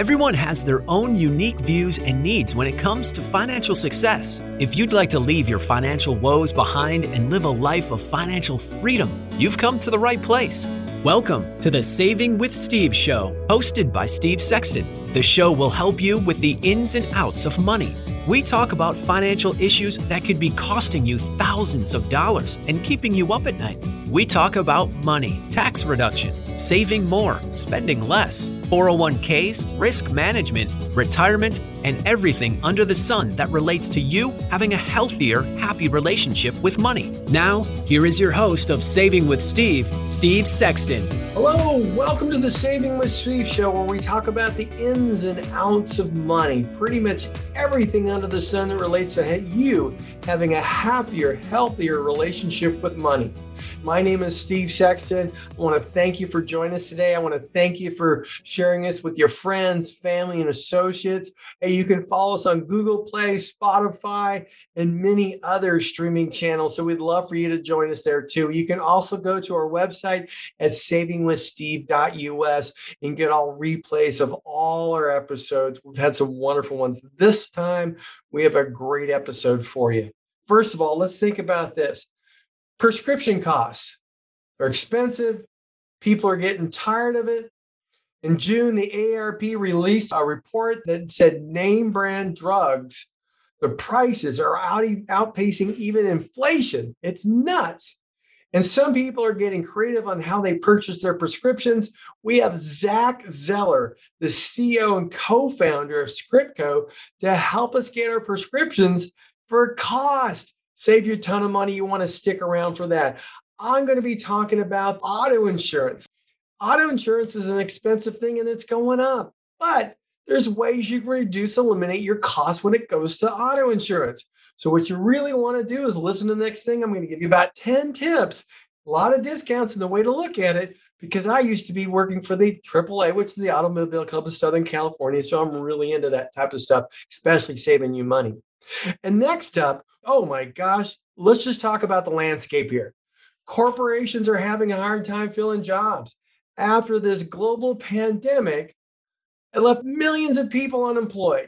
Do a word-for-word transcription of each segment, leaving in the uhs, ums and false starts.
Everyone has their own unique views and needs when it comes to financial success. If you'd like to leave your financial woes behind and live a life of financial freedom, you've come to the right place. Welcome to the Saving with Steve show, hosted by Steve Sexton. The show will help you with the ins and outs of money. We talk about financial issues that could be costing you thousands of dollars and keeping you up at night. We talk about money, tax reduction, saving more, spending less, four oh one k's, risk management, retirement, and everything under the sun that relates to you having a healthier, happy relationship with money. Now, here is your host of Saving with Steve, Steve Sexton. Hello, welcome to the Saving with Steve show, where we talk about the ins and outs of money, pretty much everything under the sun that relates to you having a happier, healthier relationship with money. My name is Steve Sexton. I want to thank you for joining us today. I want to thank you for sharing this with your friends, family, and associates. Hey, you can follow us on Google Play, Spotify, and many other streaming channels. So we'd love for you to join us there too. You can also go to our website at saving with steve dot u s and get all replays of all our episodes. We've had some wonderful ones. This time, we have a great episode for you. First of all, let's think about this. Prescription costs are expensive. People are getting tired of it. In June, the A A R P released a report that said name brand drugs, the prices are out, outpacing even inflation. It's nuts. And some people are getting creative on how they purchase their prescriptions. We have Zach Zeller, the C E O and co-founder of Scriptco, to help us get our prescriptions for a cost. Save you a ton of money. You want to stick around for that. I'm going to be talking about auto insurance. Auto insurance is an expensive thing and it's going up, but there's ways you can reduce, eliminate your costs when it goes to auto insurance. So what you really want to do is listen to the next thing. I'm going to give you about ten tips, a lot of discounts, and the way to look at it, because I used to be working for the triple A, which is the Automobile Club of Southern California. So I'm really into that type of stuff, especially saving you money. And next up, oh my gosh, let's just talk about the landscape here. Corporations are having a hard time filling jobs. After this global pandemic, it left millions of people unemployed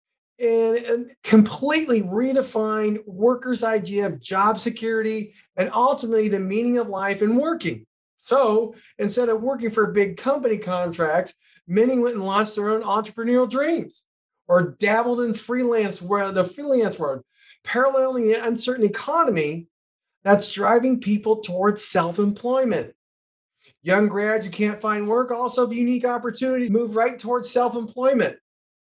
and, and completely redefined workers' idea of job security and ultimately the meaning of life and working. So instead of working for big company contracts, many went and launched their own entrepreneurial dreams or dabbled in freelance, where the freelance world, paralleling the uncertain economy that's driving people towards self-employment. Young grads who can't find work also have a unique opportunity to move right towards self-employment.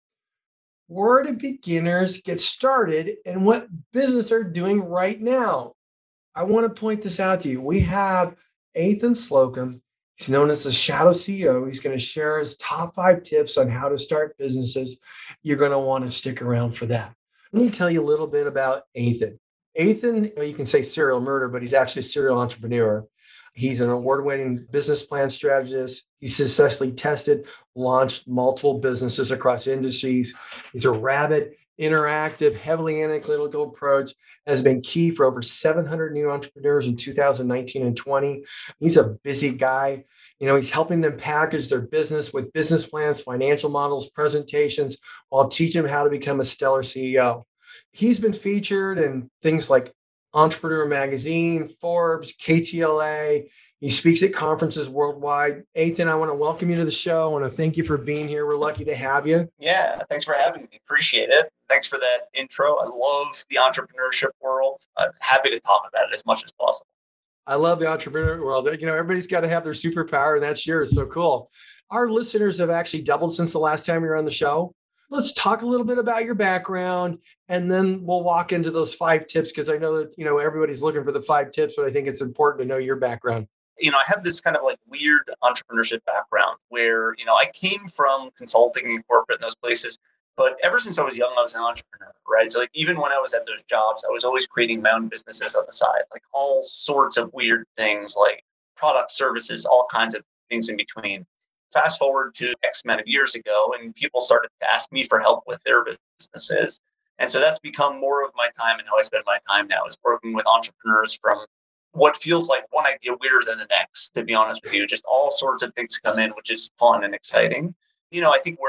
Where do beginners get started and what business are doing right now? I want to point this out to you. We have Ethan Slocum. He's known as the Shadow C E O. He's going to share his top five tips on how to start businesses. You're going to want to stick around for that. Let me tell you a little bit about Ethan. Ethan, you can say serial murder, but he's actually a serial entrepreneur. He's an award-winning business plan strategist. He's successfully tested, launched multiple businesses across industries. He's a rabid, interactive, heavily analytical approach that has been key for over seven hundred new entrepreneurs in two thousand nineteen and twenty. He's a busy guy. You know, he's helping them package their business with business plans, financial models, presentations, while teaching them how to become a stellar C E O. He's been featured in things like Entrepreneur Magazine, Forbes, K T L A. He speaks at conferences worldwide. Ethan, I want to welcome you to the show. I want to thank you for being here. We're lucky to have you. Yeah, thanks for having me. Appreciate it. Thanks for that intro. I love the entrepreneurship world. I'm happy to talk about it as much as possible. I love the entrepreneur world. You know, everybody's got to have their superpower, and that's yours. So cool. Our listeners have actually doubled since the last time you were on the show. Let's talk a little bit about your background, and then we'll walk into those five tips, because I know that, you know, everybody's looking for the five tips, but I think it's important to know your background. You know, I have this kind of like weird entrepreneurship background where, you know, I came from consulting and corporate and those places, but ever since I was young, I was an entrepreneur, right? So like even when I was at those jobs, I was always creating my own businesses on the side, like all sorts of weird things like product services, all kinds of things in between. Fast forward to X amount of years ago, and people started to ask me for help with their businesses. And so that's become more of my time, and how I spend my time now is working with entrepreneurs from what feels like one idea weirder than the next, to be honest with you. Just all sorts of things come in, which is fun and exciting. You know, I think we're in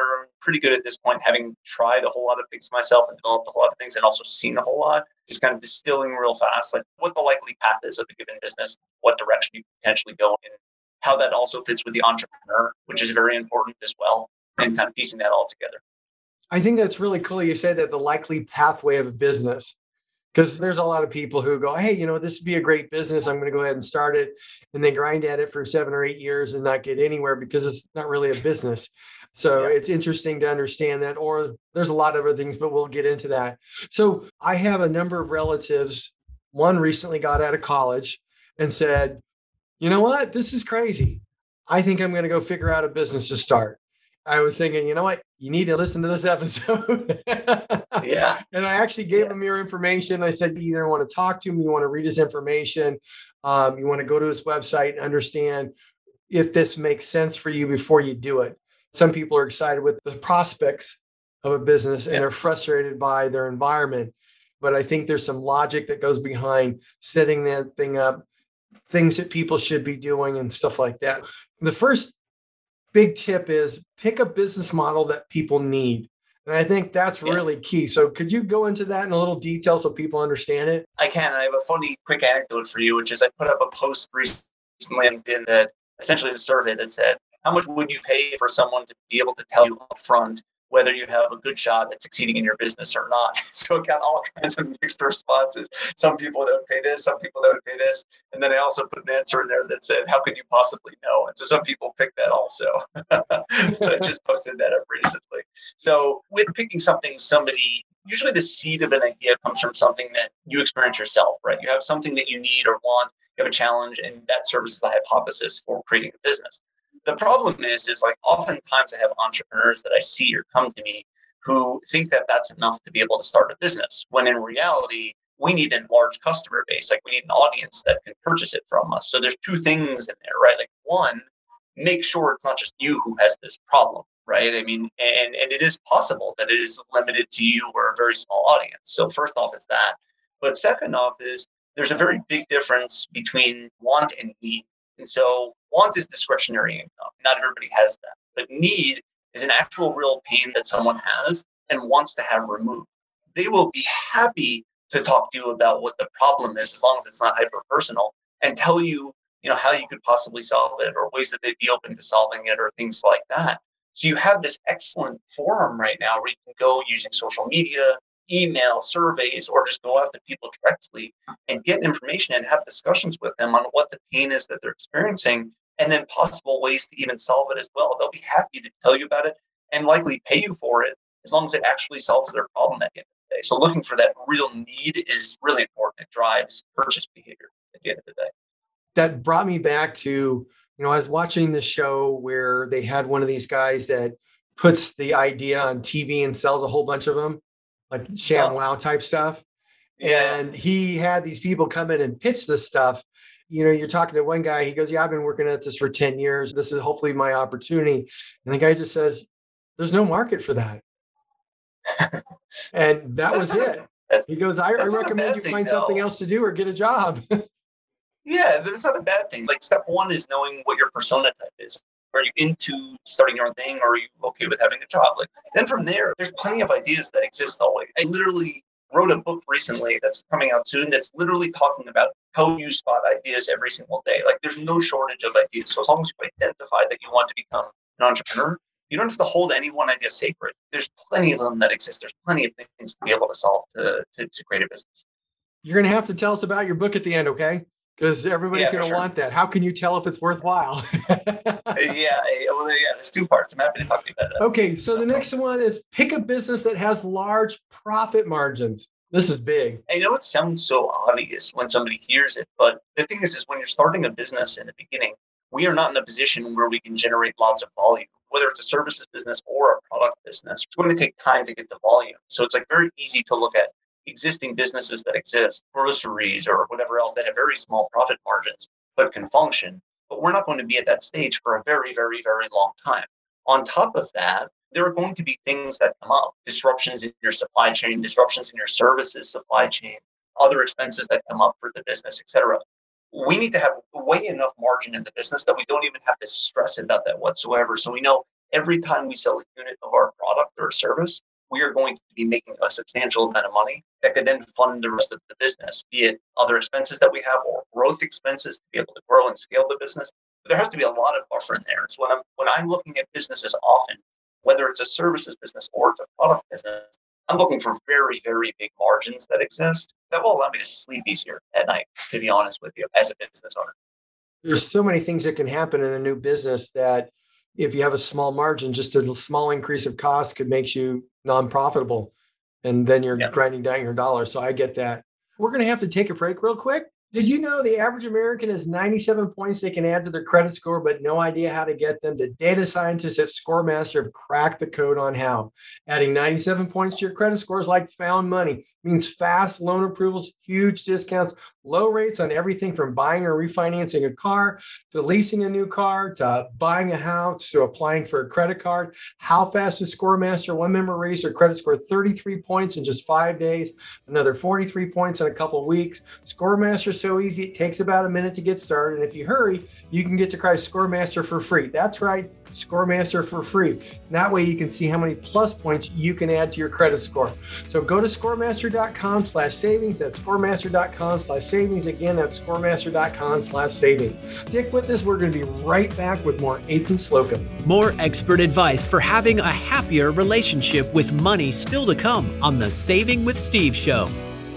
pretty good at this point, having tried a whole lot of things myself and developed a whole lot of things and also seen a whole lot, just kind of distilling real fast, like what the likely path is of a given business, what direction you potentially go in, how that also fits with the entrepreneur, which is very important as well, and kind of piecing that all together. I think that's really cool. You said that the likely pathway of a business, because there's a lot of people who go, hey, you know, this would be a great business. I'm going to go ahead and start it. And they grind at it for seven or eight years and not get anywhere because it's not really a business. So yeah. It's interesting to understand that, or there's a lot of other things, but we'll get into that. So I have a number of relatives. One recently got out of college and said, you know what, this is crazy. I think I'm going to go figure out a business to start. I was thinking, you know what, you need to listen to this episode. Yeah. And I actually gave yeah. him your information. I said, you either want to talk to him, you want to read his information, um, you want to go to his website and understand if this makes sense for you before you do it. Some people are excited with the prospects of a business and yeah. they're frustrated by their environment. But I think there's some logic that goes behind setting that thing up, things that people should be doing and stuff like that. The first big tip is pick a business model that people need. And I think that's yeah. really key. So could you go into that in a little detail so people understand it? I can. I have a funny quick anecdote for you, which is I put up a post recently on LinkedIn that essentially the survey that said, how much would you pay for someone to be able to tell you up front whether you have a good shot at succeeding in your business or not? So it got all kinds of mixed responses. Some people that would pay this, some people that would pay this. And then I also put an answer in there that said, how could you possibly know? And so some people picked that also. I just posted that up recently. So with picking something, somebody, usually the seed of an idea comes from something that you experience yourself, right? You have something that you need or want, you have a challenge, and that serves as the hypothesis for creating a business. The problem is, is like oftentimes I have entrepreneurs that I see or come to me who think that that's enough to be able to start a business, when in reality, we need a large customer base. Like we need an audience that can purchase it from us. So there's two things in there, right? Like one, make sure it's not just you who has this problem, right? I mean, and, and it is possible that it is limited to you or a very small audience. So first off is that. But second off is there's a very big difference between want and need. And so want is discretionary income. Not everybody has that. But need is an actual real pain that someone has and wants to have removed. They will be happy to talk to you about what the problem is, as long as it's not hyper-personal, and tell you, you know, how you could possibly solve it or ways that they'd be open to solving it or things like that. So you have this excellent forum right now where you can go using social media, email, surveys, or just go out to people directly and get information and have discussions with them on what the pain is that they're experiencing and then possible ways to even solve it as well. They'll be happy to tell you about it and likely pay you for it as long as it actually solves their problem at the end of the day. So looking for that real need is really important. It drives purchase behavior at the end of the day. That brought me back to, you know, I was watching the show where they had one of these guys that puts the idea on T V and sells a whole bunch of them, like Sham Wow type stuff. Yeah. And he had these people come in and pitch this stuff. You know, you're talking to one guy, he goes, yeah, I've been working at this for ten years. This is hopefully my opportunity. And the guy just says, there's no market for that. And that was it. He goes, I, I recommend you thing, find though. something else to do or get a job. Yeah, that's not a bad thing. Like step one is knowing what your persona type is. Are you into starting your own thing, or are you okay with having a job? Like then from there, there's plenty of ideas that exist always. I literally wrote a book recently that's coming out soon that's literally talking about how you spot ideas every single day. Like there's no shortage of ideas. So as long as you identify that you want to become an entrepreneur, you don't have to hold any one idea sacred. There's plenty of them that exist. There's plenty of things to be able to solve to, to, to create a business. You're going to have to tell us about your book at the end, okay? Because everybody's yeah, going to sure. want that. How can you tell if it's worthwhile? yeah, well, yeah, there's two parts. I'm happy to talk to you about that. Okay, so the next one is pick a business that has large profit margins. This is big. I know it sounds so obvious when somebody hears it, but the thing is, is when you're starting a business in the beginning, we are not in a position where we can generate lots of volume. Whether it's a services business or a product business, it's going to take time to get the volume. So it's like very easy to look at existing businesses that exist, groceries or whatever else that have very small profit margins, but can function. But we're not going to be at that stage for a very, very, very long time. On top of that, there are going to be things that come up, disruptions in your supply chain, disruptions in your services supply chain, other expenses that come up for the business, et cetera. We need to have way enough margin in the business that we don't even have to stress about that whatsoever. So we know every time we sell a unit of our product or service, we are going to be making a substantial amount of money that could then fund the rest of the business, be it other expenses that we have or growth expenses to be able to grow and scale the business. But there has to be a lot of buffer in there. So when I'm when I'm looking at businesses often, whether it's a services business or it's a product business, I'm looking for very, very big margins that exist that will allow me to sleep easier at night, to be honest with you, as a business owner. There's so many things that can happen in a new business that if you have a small margin, just a small increase of cost could make you non-profitable. And then you're yeah. grinding down your dollars. So I get that. We're going to have to take a break real quick. Did you know the average American has ninety-seven points they can add to their credit score, but no idea how to get them? The data scientists at ScoreMaster have cracked the code on how. Adding ninety-seven points to your credit score is like found money. It means fast loan approvals, huge discounts, low rates on everything from buying or refinancing a car to leasing a new car to buying a house to applying for a credit card. How fast is ScoreMaster? One member raised their credit score thirty-three points in just five days, another forty-three points in a couple of weeks. ScoreMaster is so easy, it takes about a minute to get started. And if you hurry, you can get to try ScoreMaster for free. That's right, ScoreMaster for free. That way you can see how many plus points you can add to your credit score. So go to scoremaster.com slash savings. That's scoremaster.com slash savings. Again, that's scoremaster.com slash savings. Stick with us. We're going to be right back with more Ethan Slocum. More expert advice for having a happier relationship with money still to come on the Saving with Steve show.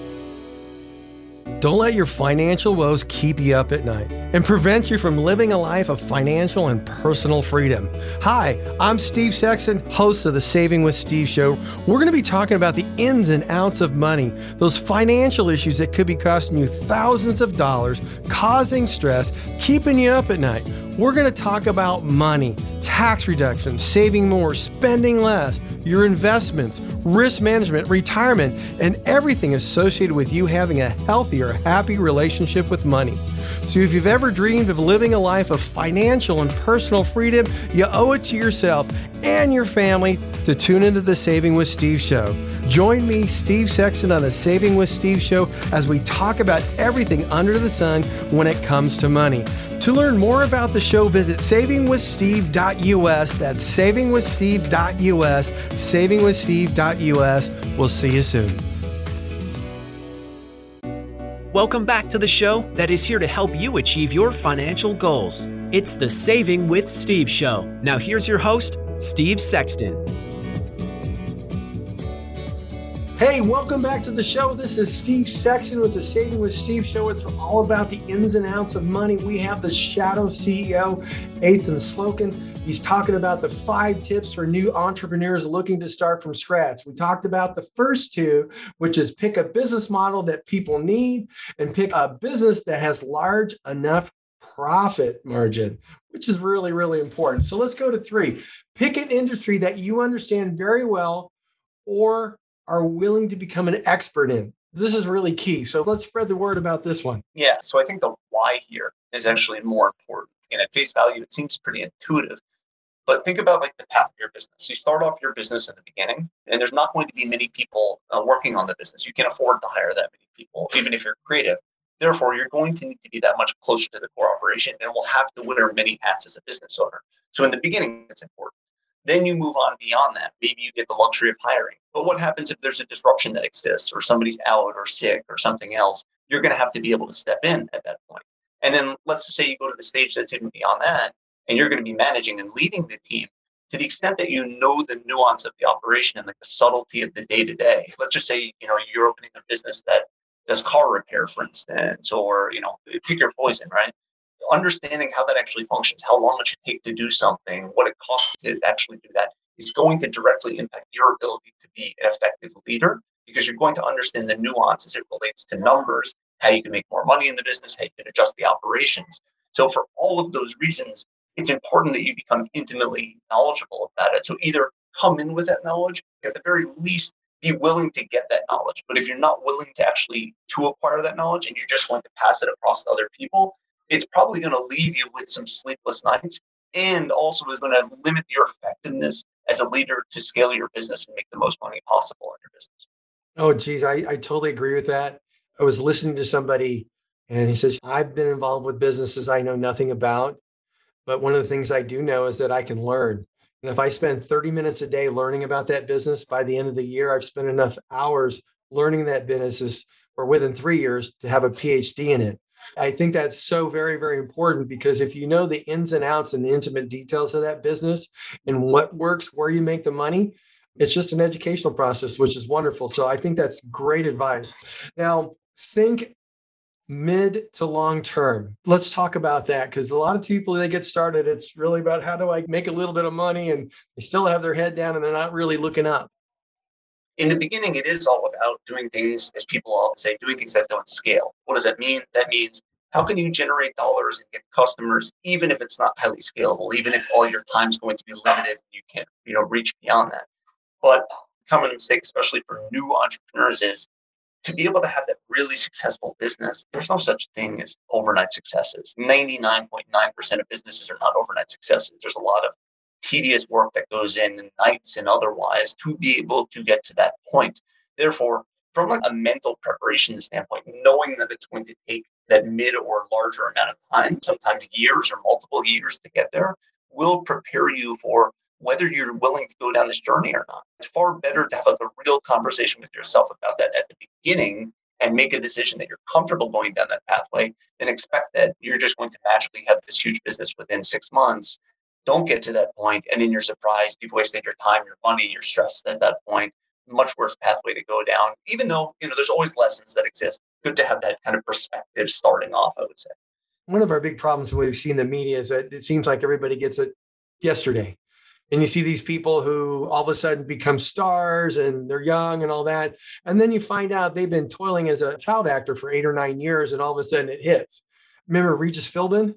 Don't let your financial woes keep you up at night and prevent you from living a life of financial and personal freedom. Hi, I'm Steve Sexton, host of the Saving with Steve show. We're going to be talking about the ins and outs of money, those financial issues that could be costing you thousands of dollars, causing stress, keeping you up at night. We're going to talk about money, tax reduction, saving more, spending less, your investments, risk management, retirement, and everything associated with you having a healthier, happy relationship with money. So if you've ever dreamed of living a life of financial and personal freedom, you owe it to yourself and your family to tune into the Saving with Steve show. Join me, Steve Sexton, on the Saving with Steve show as we talk about everything under the sun when it comes to money. To learn more about the show, visit saving with steve dot u s. That's saving with steve dot u s. saving with steve dot u s. We'll see you soon. Welcome back to the show that is here to help you achieve your financial goals. It's the Saving with Steve show. Now here's your host, Steve Sexton. Hey, welcome back to the show. This is Steve Sexton with the Saving with Steve show. It's all about the ins and outs of money. We have the Shadow C E O, Ethan Slocum. He's talking about the five tips for new entrepreneurs looking to start from scratch. We talked about the first two, which is pick a business model that people need and pick a business that has large enough profit margin, which is really, really important. So let's go to three. Pick an industry that you understand very well or are willing to become an expert in. This is really key. So let's spread the word about this one. Yeah. So I think the why here is actually more important. And at face value, it seems pretty intuitive. But think about like the path of your business. You start off your business in the beginning, and there's not going to be many people uh, working on the business. You can't afford to hire that many people, even if you're creative. Therefore, you're going to need to be that much closer to the core operation and will have to wear many hats as a business owner. So in the beginning, it's important. Then you move on beyond that. Maybe you get the luxury of hiring. But what happens if there's a disruption that exists or somebody's out or sick or something else? You're going to have to be able to step in at that point. And then let's just say you go to the stage that's even beyond that, and you're going to be managing and leading the team to the extent that you know the nuance of the operation and like the subtlety of the day-to-day. Let's just say, you know, you're opening a business that does car repair, for instance, or, you know, pick your poison, right? Understanding how that actually functions, how long it should take to do something, what it costs to actually do that is going to directly impact your ability to be an effective leader, because you're going to understand the nuance as it relates to numbers, how you can make more money in the business, how you can adjust the operations. So for all of those reasons, it's important that you become intimately knowledgeable about it. So either come in with that knowledge, at the very least, be willing to get that knowledge. But if you're not willing to actually to acquire that knowledge and you're just going to pass it across to other people, it's probably going to leave you with some sleepless nights, and also is going to limit your effectiveness as a leader to scale your business and make the most money possible in your business. Oh, geez, I, I totally agree with that. I was listening to somebody and he says, I've been involved with businesses I know nothing about, but one of the things I do know is that I can learn. And if I spend thirty minutes a day learning about that business, by the end of the year, I've spent enough hours learning that business, or within three years, to have a P H D in it. I think that's so very, very important, because if you know the ins and outs and the intimate details of that business and what works, where you make the money, it's just an educational process, which is wonderful. So I think that's great advice. Now, think mid to long term. Let's talk about that, because a lot of people, they get started, it's really about how do I make a little bit of money, and they still have their head down and they're not really looking up. In the beginning, it is all about doing things, as people always say, doing things that don't scale. What does that mean? That means, how can you generate dollars and get customers, even if it's not highly scalable, even if all your time is going to be limited and you can't, you know, reach beyond that. But a common mistake, especially for new entrepreneurs, is to be able to have that really successful business. There's no such thing as overnight successes. ninety-nine point nine percent of businesses are not overnight successes. There's a lot of tedious work that goes in, and nights and otherwise, to be able to get to that point. Therefore, from like a mental preparation standpoint, knowing that it's going to take that mid or larger amount of time, sometimes years or multiple years to get there, will prepare you for whether you're willing to go down this journey or not. It's far better to have like a real conversation with yourself about that at the beginning and make a decision that you're comfortable going down that pathway than expect that you're just going to magically have this huge business within six months. Don't get to that point, and then you're surprised. You've wasted your time, your money, you're stressed at that point. Much worse pathway to go down, even though, you know, there's always lessons that exist. Good to have that kind of perspective starting off, I would say. One of our big problems we've seen in the media is that it seems like everybody gets it yesterday. And you see these people who all of a sudden become stars and they're young and all that. And then you find out they've been toiling as a child actor for eight or nine years, and all of a sudden it hits. Remember Regis Philbin?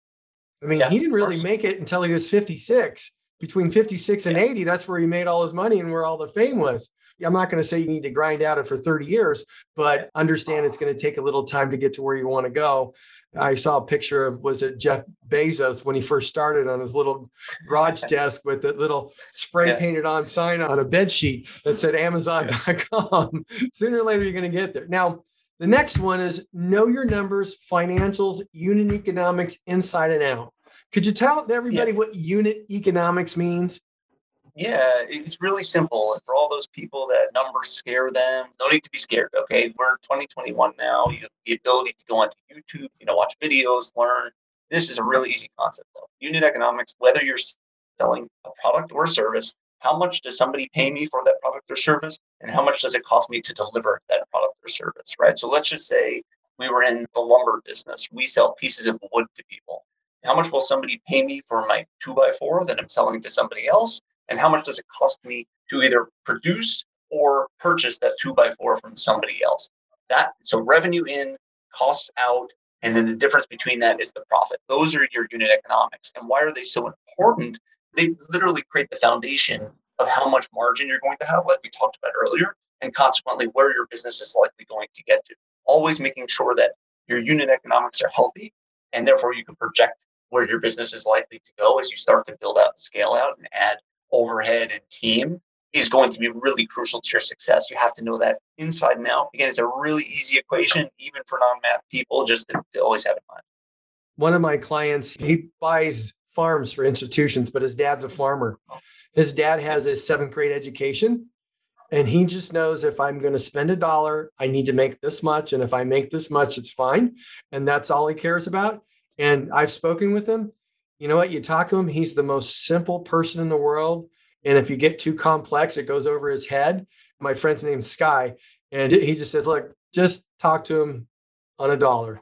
I mean, yeah, he didn't really make it until he was fifty-six. Between fifty-six and eighty, that's where he made all his money and where all the fame was. I'm not going to say you need to grind at it for thirty years, but understand it's going to take a little time to get to where you want to go. I saw a picture of, was it Jeff Bezos when he first started on his little garage desk with the little spray yeah. painted on sign on a bed sheet that said Amazon dot com. Sooner or later, you're going to get there. Now, the next one is know your numbers, financials, unit economics, inside and out. Could you tell everybody yeah. what unit economics means? Yeah, it's really simple. And for all those people that numbers scare them, no need to be scared, okay? We're in twenty twenty-one now. You have the ability to go onto YouTube, you know, watch videos, learn. This is a really easy concept, though. Unit economics, whether you're selling a product or a service, how much does somebody pay me for that product or service? And how much does it cost me to deliver that product or service, right? So let's just say we were in the lumber business. We sell pieces of wood to people. How much will somebody pay me for my two by four that I'm selling to somebody else? And how much does it cost me to either produce or purchase that two by four from somebody else? That so revenue in, costs out, and then the difference between that is the profit. Those are your unit economics. And why are they so important? They literally create the foundation of how much margin you're going to have, like we talked about earlier, and consequently where your business is likely going to get to. Always making sure that your unit economics are healthy, and therefore you can project where your business is likely to go as you start to build out and scale out and add overhead and team is going to be really crucial to your success. You have to know that inside and out. Again, it's a really easy equation, even for non-math people, just to, to always have in mind. One of my clients, he buys farms for institutions, but his dad's a farmer. His dad has a seventh grade education, and he just knows if I'm going to spend a dollar, I need to make this much. And if I make this much, it's fine. And that's all he cares about. And I've spoken with him. You know what? You talk to him, he's the most simple person in the world. And if you get too complex, it goes over his head. My friend's name's Sky. And he just says, look, just talk to him on a dollar.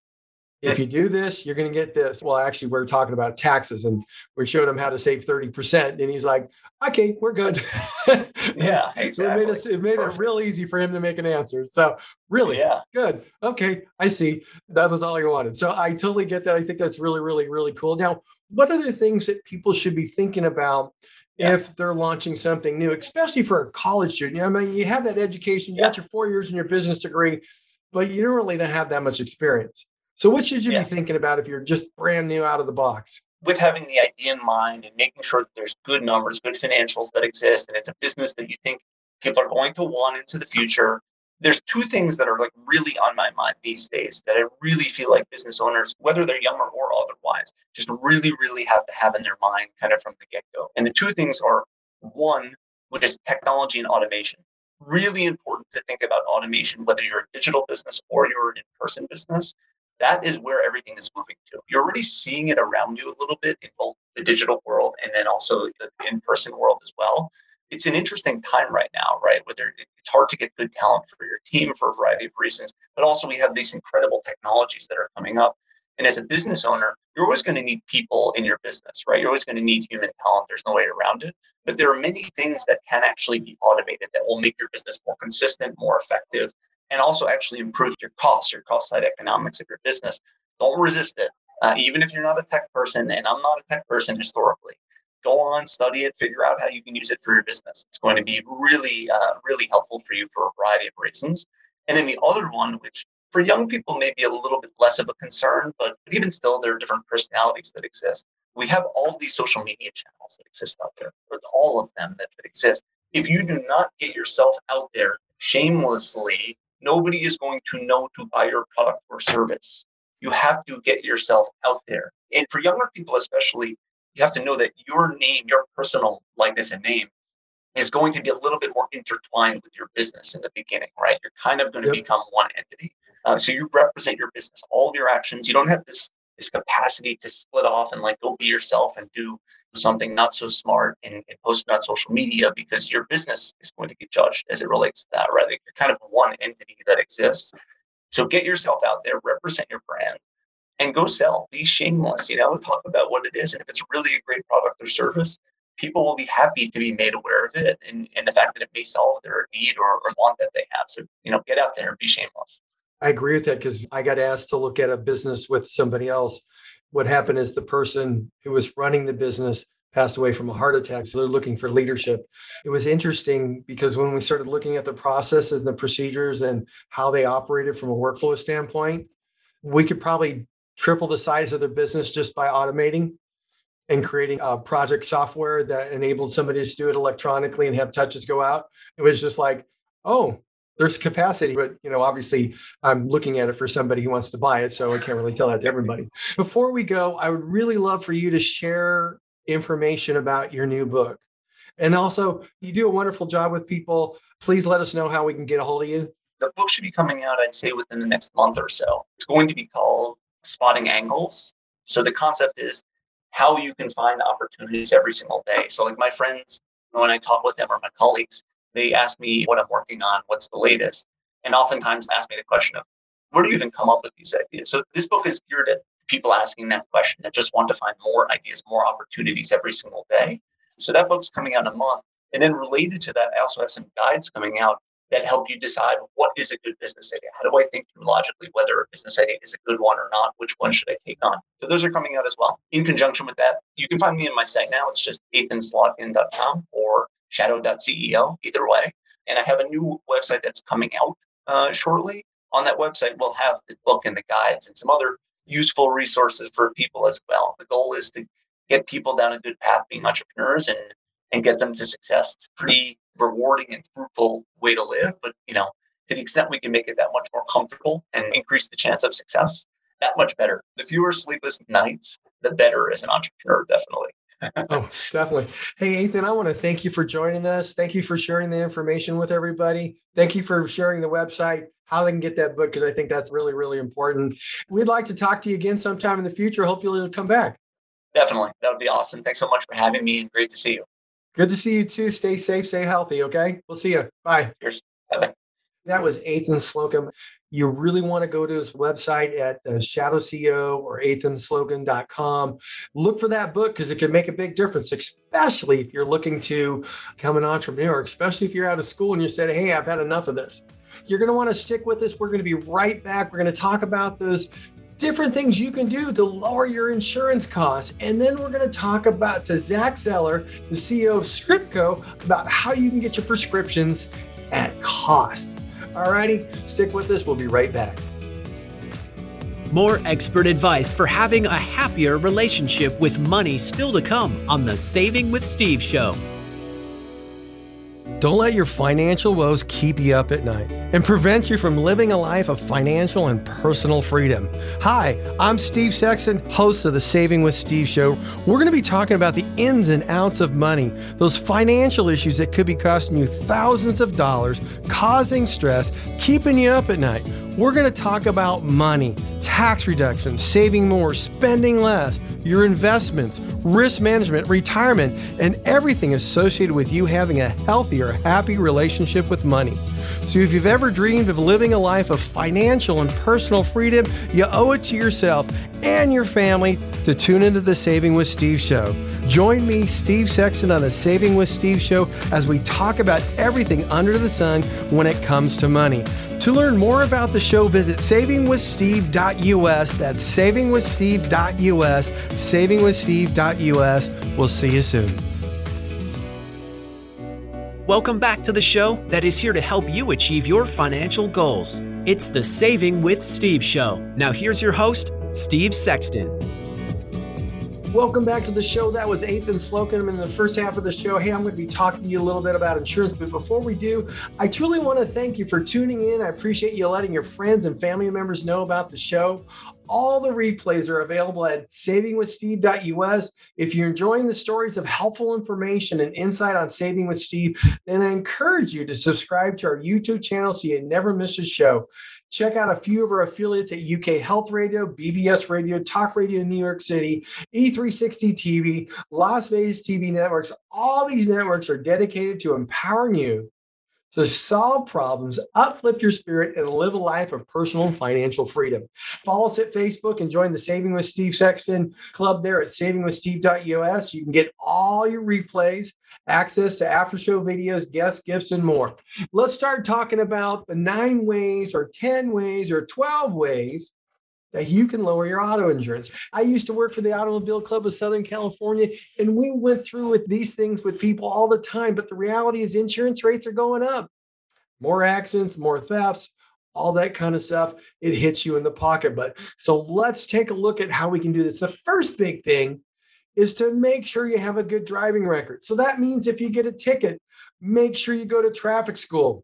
If you do this, you're going to get this. Well, actually, we're talking about taxes, and we showed him how to save thirty percent. And he's like, okay, we're good. Yeah, exactly. So it made, us, it, made it real easy for him to make an answer. So really yeah. good. Okay, I see. That was all he wanted. So I totally get that. I think that's really, really, really cool. Now, what other things that people should be thinking about yeah. if they're launching something new, especially for a college student? I mean, you have that education, you yeah. got your four years in your business degree, but you don't really have that much experience. So what should you yeah. be thinking about if you're just brand new out of the box? With having the idea in mind and making sure that there's good numbers, good financials that exist, and it's a business that you think people are going to want into the future, there's two things that are like really on my mind these days that I really feel like business owners, whether they're younger or otherwise, just really, really have to have in their mind kind of from the get-go. And the two things are, one, which is technology and automation. Really important to think about automation, whether you're a digital business or you're an in-person business. That is where everything is moving to. You're already seeing it around you a little bit in both the digital world and then also the in-person world as well. It's an interesting time right now, right? Whether it's hard to get good talent for your team for a variety of reasons, but also we have these incredible technologies that are coming up. And as a business owner, you're always going to need people in your business, right? You're always going to need human talent. There's no way around it. But there are many things that can actually be automated that will make your business more consistent, more effective, and also actually improve your costs, your cost side economics of your business. Don't resist it. Uh, even if you're not a tech person, and I'm not a tech person historically, go on, study it, figure out how you can use it for your business. It's going to be really, uh, really helpful for you for a variety of reasons. And then the other one, which for young people may be a little bit less of a concern, but even still, there are different personalities that exist. We have all these social media channels that exist out there, or all of them that, that exist. If you do not get yourself out there shamelessly, nobody is going to know to buy your product or service. You have to get yourself out there. And for younger people especially, you have to know that your name, your personal likeness and name is going to be a little bit more intertwined with your business in the beginning, right? You're kind of going to yep. become one entity. Uh, so you represent your business, all of your actions. You don't have this, this capacity to split off and like go be yourself and do something not so smart and, and post it on social media, because your business is going to get judged as it relates to that, right? Like you're kind of one entity that exists. So get yourself out there, represent your brand, and go sell. Be shameless, you know, talk about what it is. And if it's really a great product or service, people will be happy to be made aware of it and, and the fact that it may solve their need or, or want that they have. So, you know, get out there and be shameless. I agree with that, because I got asked to look at a business with somebody else. What happened is the person who was running the business passed away from a heart attack. So they're looking for leadership. It was interesting because when we started looking at the processes and the procedures and how they operated from a workflow standpoint, we could probably triple the size of their business just by automating and creating a project software that enabled somebody to do it electronically and have touches go out. It was just like, oh, there's capacity. But, you know, obviously I'm looking at it for somebody who wants to buy it. So I can't really tell that to everybody. Before we go, I would really love for you to share information about your new book. And also, you do a wonderful job with people. Please let us know how we can get a hold of you. The book should be coming out, I'd say, within the next month or so. It's going to be called Spotting Angles. So the concept is how you can find opportunities every single day. So like my friends, when I talk with them or my colleagues, they ask me what I'm working on, what's the latest, and oftentimes ask me the question of, where do you even come up with these ideas? So this book is geared at people asking that question that just want to find more ideas, more opportunities every single day. So that book's coming out in a month. And then related to that, I also have some guides coming out that help you decide what is a good business idea. How do I think through logically whether a business idea is a good one or not? Which one should I take on? So those are coming out as well. In conjunction with that, you can find me on my site now. It's just ethan slotkin dot com or shadow dot c e o, either way. And I have a new website that's coming out uh, shortly. On that website, we'll have the book and the guides and some other useful resources for people as well. The goal is to get people down a good path being entrepreneurs and, and get them to success. It's a pretty rewarding and fruitful way to live. But, you know, to the extent we can make it that much more comfortable and increase the chance of success, that much better. The fewer sleepless nights, the better as an entrepreneur, definitely. Oh, definitely. Hey, Ethan, I want to thank you for joining us. Thank you for sharing the information with everybody. Thank you for sharing the website, how they can get that book, because I think that's really, really important. We'd like to talk to you again sometime in the future. Hopefully you'll come back. Definitely. That would be awesome. Thanks so much for having me and great to see you. Good to see you too. Stay safe, stay healthy. Okay. We'll see you. Bye. Cheers. Bye-bye. That was Ethan Slocum. You really want to go to his website at uh, shadow dot c e o or ethan slocum dot com. Look for that book because it can make a big difference, especially if you're looking to become an entrepreneur, especially if you're out of school and you said, hey, I've had enough of this. You're going to want to stick with us. We're going to be right back. We're going to talk about those different things you can do to lower your insurance costs. And then we're going to talk about to Zach Zeller, the C E O of Scriptco, about how you can get your prescriptions at cost. All righty, stick with us. We'll be right back. More expert advice for having a happier relationship with money still to come on the Saving with Steve show. Don't let your financial woes keep you up at night and prevent you from living a life of financial and personal freedom. Hi, I'm Steve Sexton, host of the Saving with Steve show. We're going to be talking about the ins and outs of money, those financial issues that could be costing you thousands of dollars, causing stress, keeping you up at night. We're going to talk about money, tax reduction, saving more, spending less, your investments, risk management, retirement, and everything associated with you having a healthier, happy relationship with money. So if you've ever dreamed of living a life of financial and personal freedom, you owe it to yourself and your family to tune into the Saving with Steve show. Join me, Steve Sexton, on the Saving with Steve show as we talk about everything under the sun when it comes to money. To learn more about the show, visit saving with steve dot u s. That's saving with steve dot u s, saving with steve dot u s. We'll see you soon. Welcome back to the show that is here to help you achieve your financial goals. It's the Saving with Steve show. Now here's your host, Steve Sexton. Welcome back to the show. That was Ethan Slocum in the first half of the show. Hey, I'm going to be talking to you a little bit about insurance, but before we do, I truly want to thank you for tuning in. I appreciate you letting your friends and family members know about the show. All the replays are available at saving with steve dot u s. If you're enjoying the stories of helpful information and insight on Saving with Steve, then I encourage you to subscribe to our YouTube channel so you never miss a show. Check out a few of our affiliates at U K Health Radio, B B S Radio, Talk Radio in New York City, E three sixty T V, Las Vegas T V networks. All these networks are dedicated to empowering you to solve problems, uplift your spirit, and live a life of personal and financial freedom. Follow us at Facebook and join the Saving with Steve Sexton Club there at saving with steve dot u s. You can get all your replays, access to after-show videos, guest gifts, and more. Let's start talking about the nine ways or ten ways or twelve ways that you can lower your auto insurance. I used to work for the Automobile Club of Southern California, and we went through with these things with people all the time. But the reality is insurance rates are going up. More accidents, more thefts, all that kind of stuff. It hits you in the pocketbook. So let's take a look at how we can do this. The first big thing is to make sure you have a good driving record. So that means if you get a ticket, make sure you go to traffic school.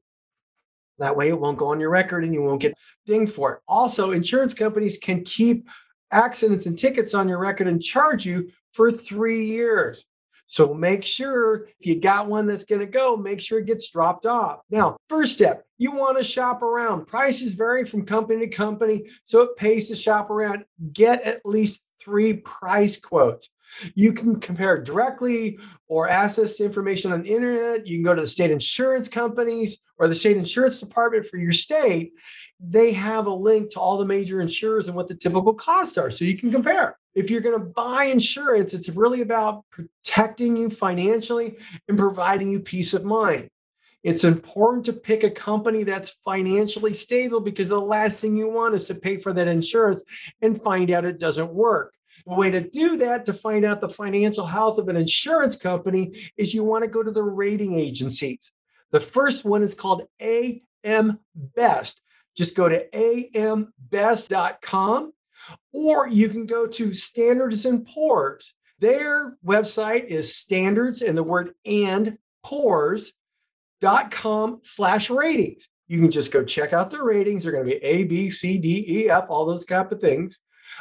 That way it won't go on your record and you won't get dinged for it. Also, insurance companies can keep accidents and tickets on your record and charge you for three years. So make sure if you got one that's going to go, make sure it gets dropped off. Now, first step, you want to shop around. Prices vary from company to company, so it pays to shop around. Get at least three price quotes. You can compare directly or access information on the internet. You can go to the state insurance companies or the state insurance department for your state. They have a link to all the major insurers and what the typical costs are, so you can compare. If you're going to buy insurance, it's really about protecting you financially and providing you peace of mind. It's important to pick a company that's financially stable because the last thing you want is to pay for that insurance and find out it doesn't work. The way to do that, to find out the financial health of an insurance company, is you want to go to the rating agencies. The first one is called A M Best. Just go to a m best dot com, or you can go to Standards and Poor's. Their website is standards and the word and poors dot com slash ratings. You can just go check out their ratings. They're going to be A, B, C, D, E, F, all those type of things.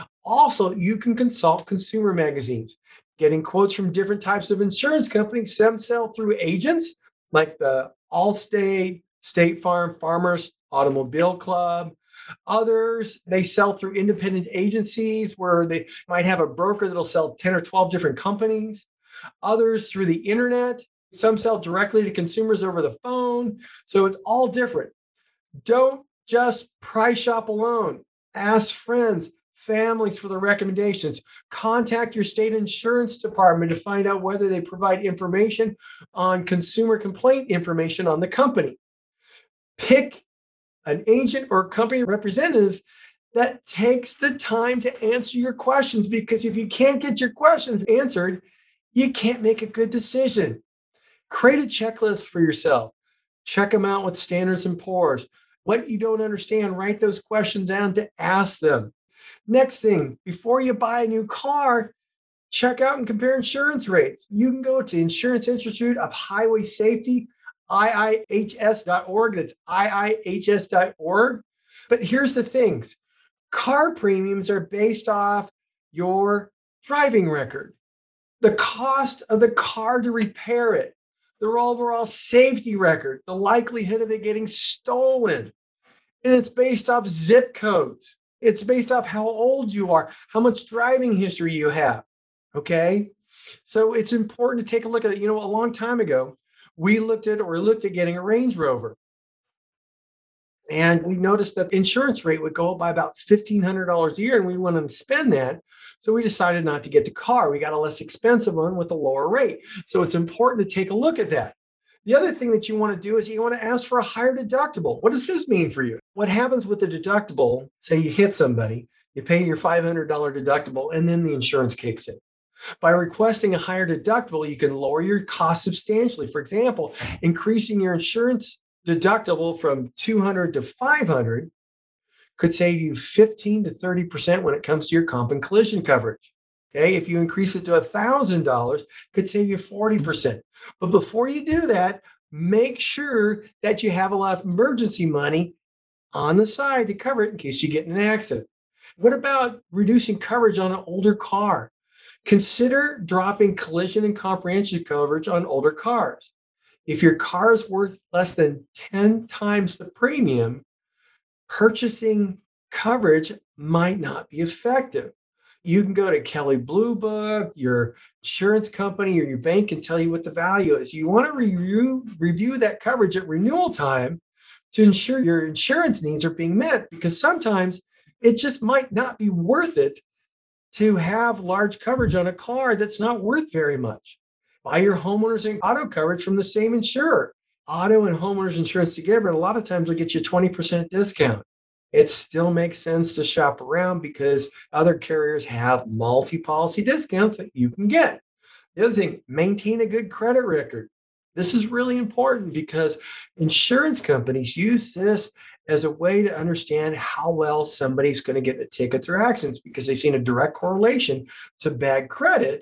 Also, you can consult consumer magazines, getting quotes from different types of insurance companies. Some sell through agents like the Allstate, State Farm, Farmers Automobile Club. Others, they sell through independent agencies where they might have a broker that'll sell ten or twelve different companies. Others through the internet. Some sell directly to consumers over the phone. So it's all different. Don't just price shop alone. Ask friends, families for the recommendations. Contact your state insurance department to find out whether they provide information on consumer complaint information on the company. Pick an agent or company representatives that takes the time to answer your questions, because if you can't get your questions answered, you can't make a good decision. Create a checklist for yourself. Check them out with Standards and Poor's. What you don't understand, write those questions down to ask them. Next thing, before you buy a new car, check out and compare insurance rates. You can go to Insurance Institute of Highway Safety. I I H S dot org. That's I I H S dot org. But here's the things. Car premiums are based off your driving record, the cost of the car to repair it, their overall safety record, the likelihood of it getting stolen. And it's based off zip codes. It's based off how old you are, how much driving history you have. Okay. So it's important to take a look at it. You know, a long time ago, we looked at or looked at getting a Range Rover. And we noticed that the insurance rate would go up by about fifteen hundred dollars a year, and we wanted to spend that. So we decided not to get the car. We got a less expensive one with a lower rate. So it's important to take a look at that. The other thing that you want to do is you want to ask for a higher deductible. What does this mean for you? What happens with the deductible? Say you hit somebody, you pay your five hundred dollars deductible, and then the insurance kicks in. By requesting a higher deductible, you can lower your cost substantially. For example, increasing your insurance deductible from two hundred dollars to five hundred dollars could save you fifteen to thirty percent when it comes to your comp and collision coverage. Okay, if you increase it to one thousand dollars, could save you forty percent. But before you do that, make sure that you have a lot of emergency money on the side to cover it in case you get in an accident. What about reducing coverage on an older car? Consider dropping collision and comprehensive coverage on older cars. If your car is worth less than ten times the premium, purchasing coverage might not be effective. You can go to Kelley Blue Book, your insurance company, or your bank can tell you what the value is. You want to review, review that coverage at renewal time to ensure your insurance needs are being met, because sometimes it just might not be worth it to have large coverage on a car that's not worth very much. Buy your homeowners and auto coverage from the same insurer. Auto and homeowners insurance together, a lot of times will get you a twenty percent discount. It still makes sense to shop around because other carriers have multi-policy discounts that you can get. The other thing, maintain a good credit record. This is really important because insurance companies use this as a way to understand how well somebody's going to get into tickets or accidents, because they've seen a direct correlation to bad credit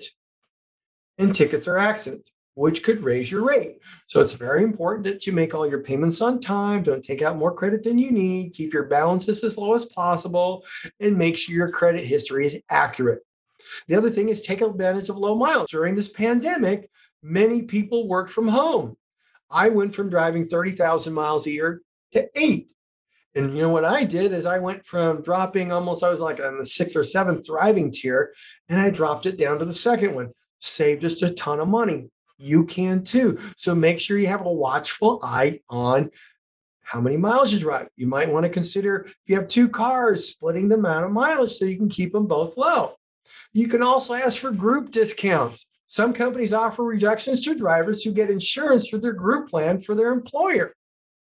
and tickets or accidents, which could raise your rate. So it's very important that you make all your payments on time, don't take out more credit than you need, keep your balances as low as possible, and make sure your credit history is accurate. The other thing is take advantage of low miles. During this pandemic, many people work from home. I went from driving thirty thousand miles a year to eight. And you know what I did is I went from dropping almost, I was like on the sixth or seventh driving tier, and I dropped it down to the second one. Saved us a ton of money. You can too. So make sure you have a watchful eye on how many miles you drive. You might want to consider, if you have two cars, splitting the amount of mileage so you can keep them both low. You can also ask for group discounts. Some companies offer reductions to drivers who get insurance through their group plan for their employer,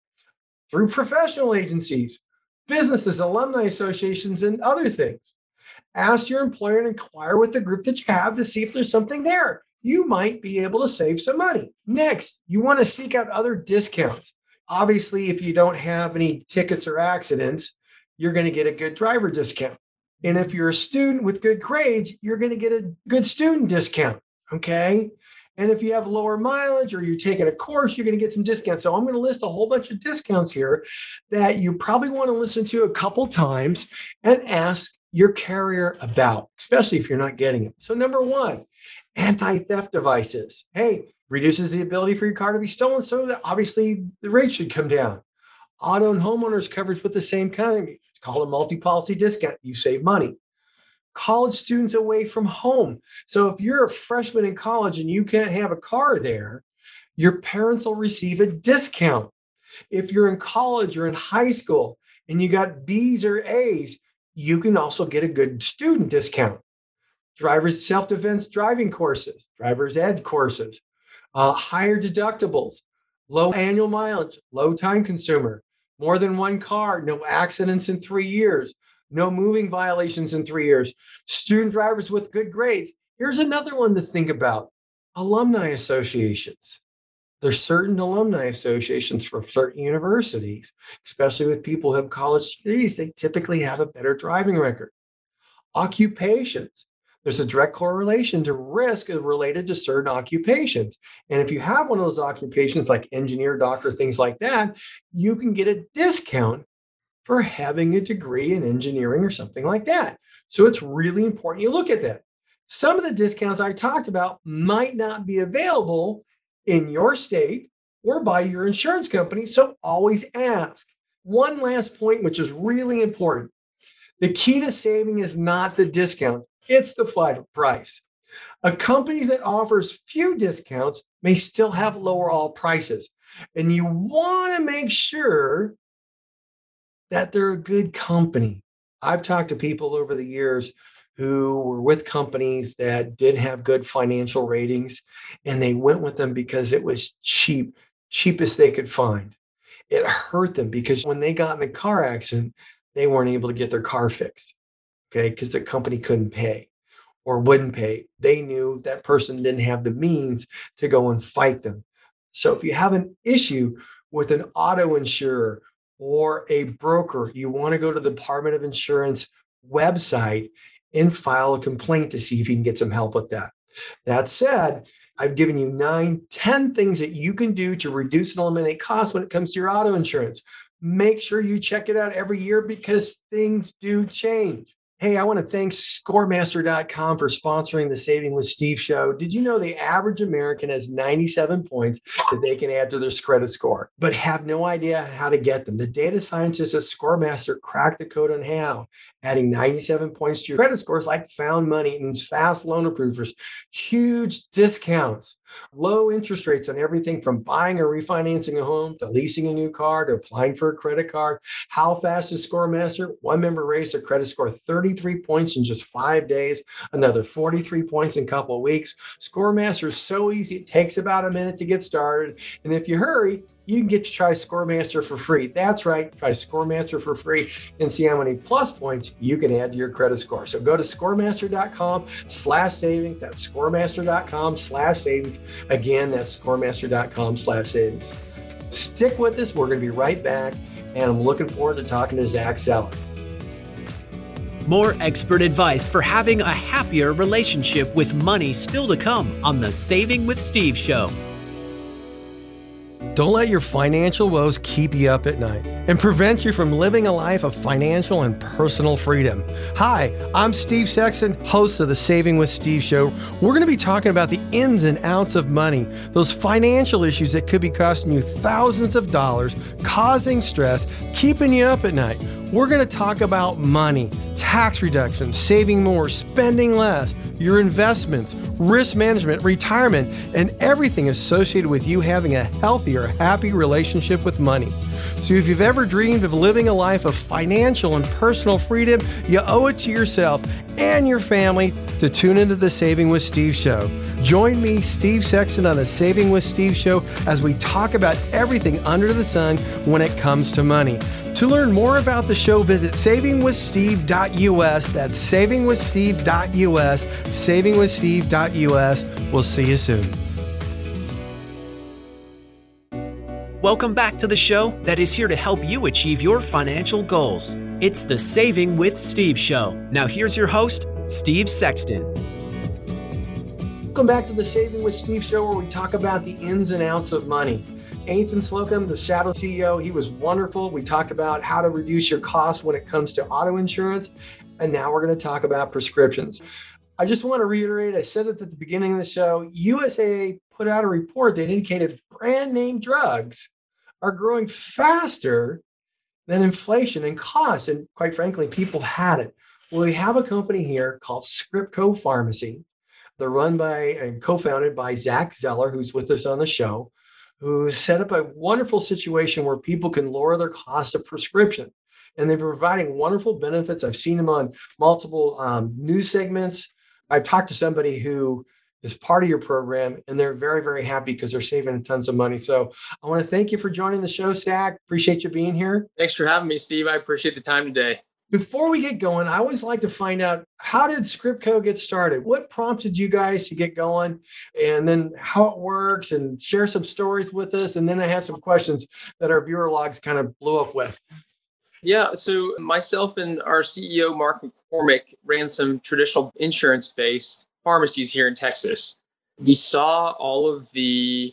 through professional agencies, businesses, alumni associations, and other things. Ask your employer and inquire with the group that you have to see if there's something there. You might be able to save some money. Next, you want to seek out other discounts. Obviously, if you don't have any tickets or accidents, you're going to get a good driver discount. And if you're a student with good grades, you're going to get a good student discount. Okay. And if you have lower mileage or you're taking a course, you're going to get some discounts. So I'm going to list a whole bunch of discounts here that you probably want to listen to a couple times and ask your carrier about, especially if you're not getting it. So number one, anti-theft devices. Hey, reduces the ability for your car to be stolen. So that obviously the rate should come down. Auto and homeowners coverage with the same kind. It's called a multi-policy discount. You save money. College students away from home. So if you're a freshman in college and you can't have a car there, your parents will receive a discount. If you're in college or in high school and you got B's or A's, you can also get a good student discount. Driver's self-defense driving courses, driver's ed courses, uh, higher deductibles, low annual mileage, low time consumer, more than one car, no accidents in three years, no moving violations in three years, student drivers with good grades. Here's another one to think about, alumni associations. There's certain alumni associations for certain universities, especially with people who have college degrees, they typically have a better driving record. Occupations. There's a direct correlation to risk related to certain occupations. And if you have one of those occupations like engineer, doctor, things like that, you can get a discount for having a degree in engineering or something like that. So it's really important you look at that. Some of the discounts I talked about might not be available in your state or by your insurance company. So always ask. One last point, which is really important. The key to saving is not the discount. It's the final price. A company that offers few discounts may still have lower all prices. And you want to make sure that they're a good company. I've talked to people over the years who were with companies that did have good financial ratings, and they went with them because it was cheap, cheapest they could find. It hurt them because when they got in the car accident, they weren't able to get their car fixed, okay, because the company couldn't pay or wouldn't pay. They knew that person didn't have the means to go and fight them. So if you have an issue with an auto insurer or a broker, you want to go to the Department of Insurance website and file a complaint to see if you can get some help with that. That said, I've given you nine, ten things that you can do to reduce and eliminate costs when it comes to your auto insurance. Make sure you check it out every year because things do change. Hey, I want to thank score master dot com for sponsoring the Saving with Steve show. Did you know the average American has ninety-seven points that they can add to their credit score, but have no idea how to get them? The data scientists at ScoreMaster cracked the code on how. Adding ninety-seven points to your credit scores like found money and fast loan approvers, huge discounts, low interest rates on everything from buying or refinancing a home to leasing a new car to applying for a credit card. How fast is ScoreMaster? One member raised their credit score thirty-three points in just five days, another forty-three points in a couple of weeks. ScoreMaster is so easy. It takes about a minute to get started. And if you hurry, you can get to try ScoreMaster for free. That's right. Try ScoreMaster for free and see how many plus points you can add to your credit score. So go to scoremaster dot com slash savings. That's scoremaster dot com slash savings. Again, that's scoremaster dot com slash savings. Stick with us. We're going to be right back. And I'm looking forward to talking to Zach Zeller. More expert advice for having a happier relationship with money still to come on the Saving with Steve show. Don't let your financial woes keep you up at night and prevent you from living a life of financial and personal freedom. Hi, I'm Steve Sexton, host of the Saving with Steve show. We're going to be talking about the ins and outs of money, those financial issues that could be costing you thousands of dollars, causing stress, keeping you up at night. We're going to talk about money, tax reduction, saving more, spending less, your investments, risk management, retirement, and everything associated with you having a healthier, happy relationship with money. So if you've ever dreamed of living a life of financial and personal freedom, you owe it to yourself and your family to tune into the Saving with Steve show. Join me, Steve Sexton, on the Saving with Steve show as we talk about everything under the sun when it comes to money. To learn more about the show, visit saving with steve dot u s. That's saving with steve dot u s, saving with steve dot u s. We'll see you soon. Welcome back to the show that is here to help you achieve your financial goals. It's the Saving with Steve show. Now here's your host, Steve Sexton. Welcome back to the Saving with Steve show, where we talk about the ins and outs of money. Nathan Slocum, the Shadow C E O, he was wonderful. We talked about how to reduce your costs when it comes to auto insurance. And now we're going to talk about prescriptions. I just want to reiterate, I said it at the beginning of the show, U S A A put out a report that indicated brand name drugs are growing faster than inflation and costs. And quite frankly, people had it. Well, we have a company here called Scriptco Pharmacy. They're run by and co-founded by Zach Zeller, who's with us on the show, who set up a wonderful situation where people can lower their cost of prescription. And they're providing wonderful benefits. I've seen them on multiple um, news segments. I've talked to somebody who is part of your program, and they're very, very happy because they're saving tons of money. So I want to thank you for joining the show, Zach. Appreciate you being here. Thanks for having me, Steve. I appreciate the time today. Before we get going, I always like to find out, how did Scriptco get started? What prompted you guys to get going? And then how it works, and share some stories with us. And then I have some questions that our viewer logs kind of blew up with. Yeah, so myself and our C E O, Mark McCormick ran some traditional insurance-based pharmacies here in Texas. We saw all of the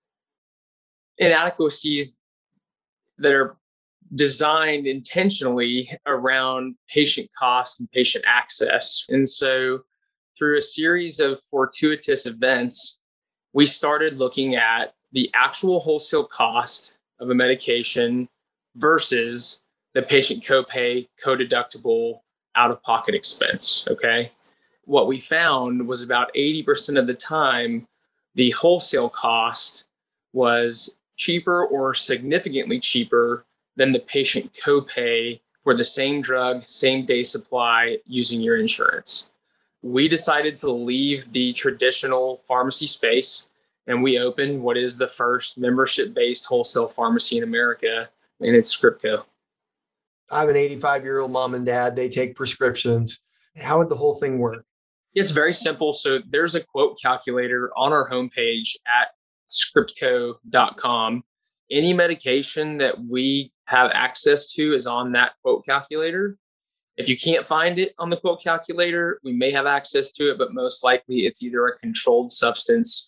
inadequacies that are designed intentionally around patient cost and patient access. And so through a series of fortuitous events, we started looking at the actual wholesale cost of a medication versus the patient copay, co-deductible, out-of-pocket expense, okay? What we found was about eighty percent of the time, the wholesale cost was cheaper or significantly cheaper than the patient copay for the same drug, same day supply using your insurance. We decided to leave the traditional pharmacy space, and we opened what is the first membership-based wholesale pharmacy in America, and it's Scriptco. I have an eighty-five-year-old mom and dad. They take prescriptions. How would the whole thing work? It's very simple. So there's a quote calculator on our homepage at scriptco dot com. Any medication that we have access to is on that quote calculator. If you can't find it on the quote calculator, we may have access to it, but most likely it's either a controlled substance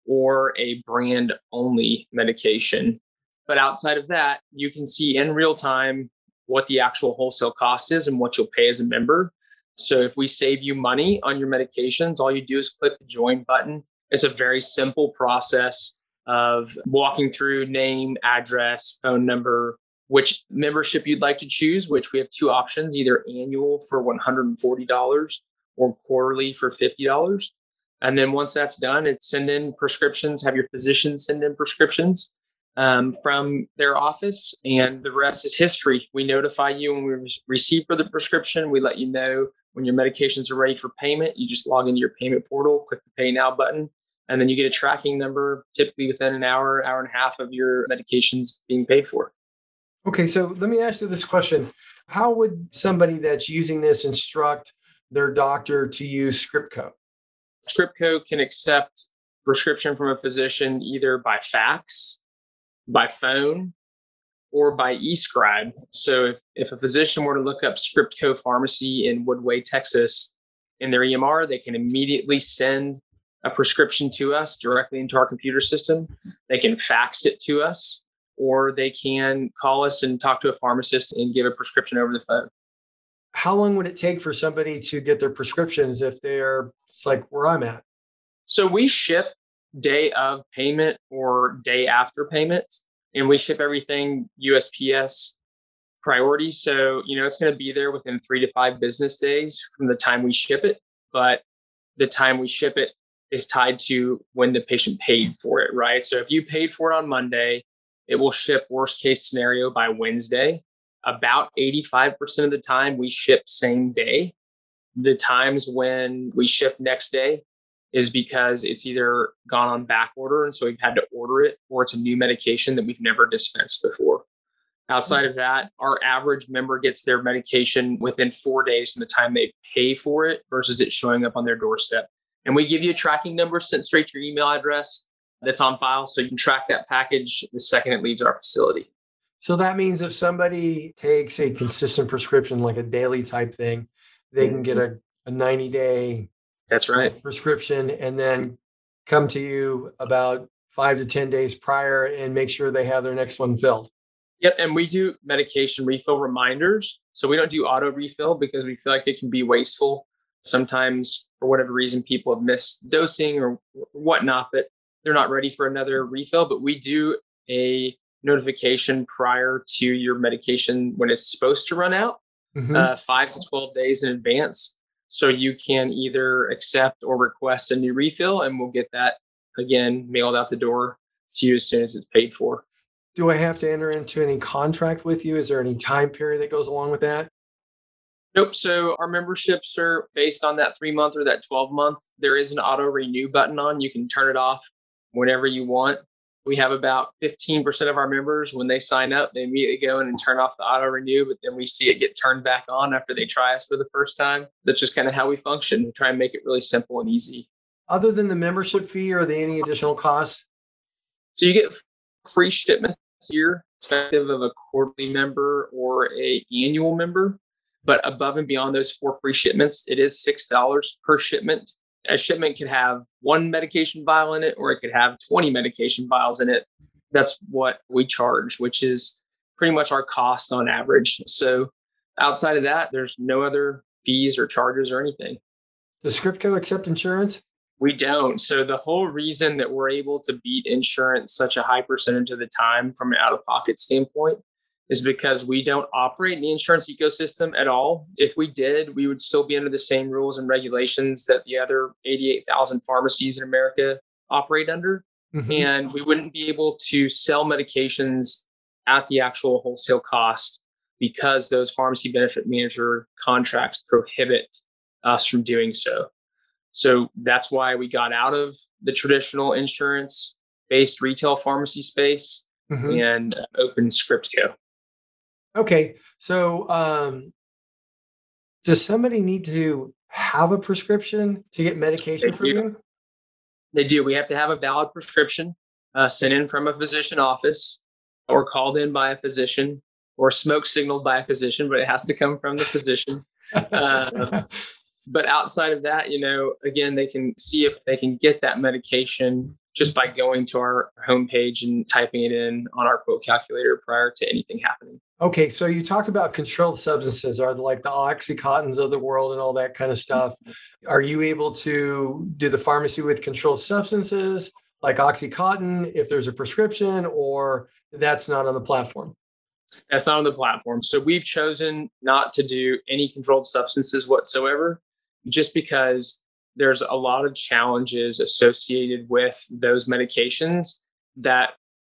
or a brand only medication. But outside of that, you can see in real time what the actual wholesale cost is and what you'll pay as a member. So if we save you money on your medications, all you do is click the join button. It's a very simple process of walking through name, address, phone number, which membership you'd like to choose, which we have two options, either annual for one hundred forty dollars or quarterly for fifty dollars. And then once that's done, it's send in prescriptions, have your physician send in prescriptions um, from their office, and the rest is history. We notify you when we re- receive for the prescription. We let you know when your medications are ready for payment. You just log into your payment portal, click the Pay Now button, and then you get a tracking number, typically within an hour, hour and a half of your medications being paid for. Okay, so let me ask you this question. How would somebody that's using this instruct their doctor to use Scriptco? Scriptco can accept prescription from a physician either by fax, by phone, or by e-scribe. So if, if a physician were to look up Scriptco Pharmacy in Woodway, Texas, in their E M R, they can immediately send a prescription to us directly into our computer system. They can fax it to us, or they can call us and talk to a pharmacist and give a prescription over the phone. How long would it take for somebody to get their prescriptions if they're it's like where I'm at? So we ship day of payment or day after payment, and we ship everything U S P S priority. So, you know, it's going to be there within three to five business days from the time we ship it. But the time we ship it is tied to when the patient paid for it, right? So if you paid for it on Monday, it will ship worst case scenario by Wednesday. About eighty-five percent of the time we ship same day. The times when we ship next day is because it's either gone on back order, and so we've had to order it, or it's a new medication that we've never dispensed before. Outside of that, our average member gets their medication within four days from the time they pay for it versus it showing up on their doorstep. And we give you a tracking number sent straight to your email address that's on file, so you can track that package the second it leaves our facility. So that means if somebody takes a consistent prescription, like a daily type thing, they can get a, a ninety day That's right. prescription and then come to you about five to ten days prior and make sure they have their next one filled. Yep. And we do medication refill reminders. So we don't do auto refill because we feel like it can be wasteful. Sometimes, for whatever reason, people have missed dosing or whatnot, but they're not ready for another refill. But we do a notification prior to your medication when it's supposed to run out, mm-hmm. uh, five to twelve days in advance. So you can either accept or request a new refill, and we'll get that, again, mailed out the door to you as soon as it's paid for. Do I have to enter into any contract with you? Is there any time period that goes along with that? Nope. So our memberships are based on that three month or that twelve month. There is an auto renew button on. You can turn it off whenever you want. We have about fifteen percent of our members, when they sign up, they immediately go in and turn off the auto renew, but then we see it get turned back on after they try us for the first time. That's just kind of how we function. We try and make it really simple and easy. Other than the membership fee, are there any additional costs? So you get free shipments here, irrespective of a quarterly member or a annual member. But above and beyond those four free shipments, it is six dollars per shipment. A shipment could have one medication vial in it, or it could have twenty medication vials in it. That's what we charge, which is pretty much our cost on average. So outside of that, there's no other fees or charges or anything. Does Scriptco accept insurance? We don't. So the whole reason that we're able to beat insurance such a high percentage of the time from an out-of-pocket standpoint is because we don't operate in the insurance ecosystem at all. If we did, we would still be under the same rules and regulations that the other eighty-eight thousand pharmacies in America operate under. Mm-hmm. And we wouldn't be able to sell medications at the actual wholesale cost because those pharmacy benefit manager contracts prohibit us from doing so. So that's why we got out of the traditional insurance-based retail pharmacy space mm-hmm. and opened Scriptco. Okay. So um, does somebody need to have a prescription to get medication they from do. you? They do. We have to have a valid prescription uh, sent in from a physician office or called in by a physician or smoke signaled by a physician, but it has to come from the physician. Uh, but outside of that, you know, again, they can see if they can get that medication just by going to our homepage and typing it in on our quote calculator prior to anything happening. Okay. So you talked about controlled substances, are like the Oxycontins of the world and all that kind of stuff. Are you able to do the pharmacy with controlled substances like Oxycontin if there's a prescription, or that's not on the platform? That's not on the platform. So we've chosen not to do any controlled substances whatsoever, just because there's a lot of challenges associated with those medications that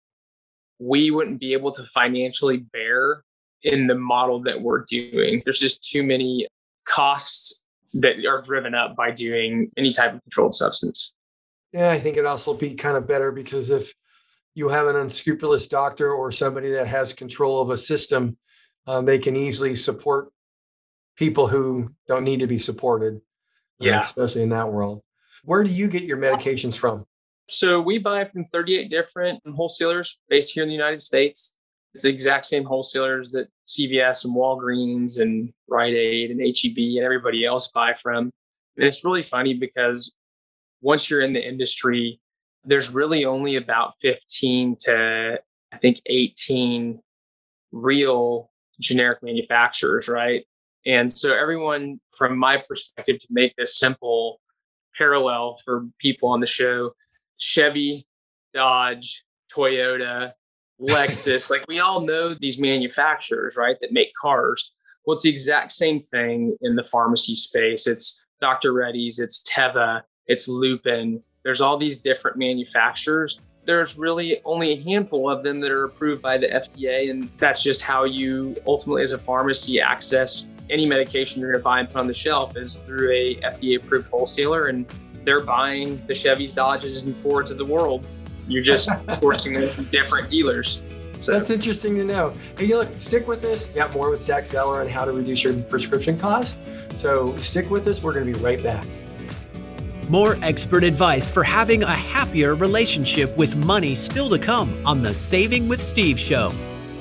we wouldn't be able to financially bear in the model that we're doing. There's just too many costs that are driven up by doing any type of controlled substance. Yeah, I think it'd also be kind of better because if you have an unscrupulous doctor or somebody that has control of a system, um, they can easily support people who don't need to be supported. Yeah, uh, especially in that world. Where do you get your medications from? So we buy from thirty-eight different wholesalers based here in the United States. It's the exact same wholesalers that C V S and Walgreens and Rite Aid and H E B and everybody else buy from. And it's really funny because once you're in the industry, there's really only about fifteen to, I think, eighteen real generic manufacturers, right? And so everyone, from my perspective, to make this simple parallel for people on the show, Chevy, Dodge, Toyota, Lexus, like we all know these manufacturers, right, that make cars. Well, it's the exact same thing in the pharmacy space. It's Doctor Reddy's, it's Teva, it's Lupin. There's all these different manufacturers. There's really only a handful of them that are approved by the F D A. And that's just how you ultimately, as a pharmacy, access any medication you're going to buy and put on the shelf is through a F D A approved wholesaler. And they're buying the Chevys, Dodges, and Fords of the world. You're just sourcing them from different dealers. So that's interesting to know. Hey, look, stick with us. Got more with Zach Zeller on how to reduce your prescription costs. So stick with us. We're going to be right back. More expert advice for having a happier relationship with money still to come on the Saving with Steve show.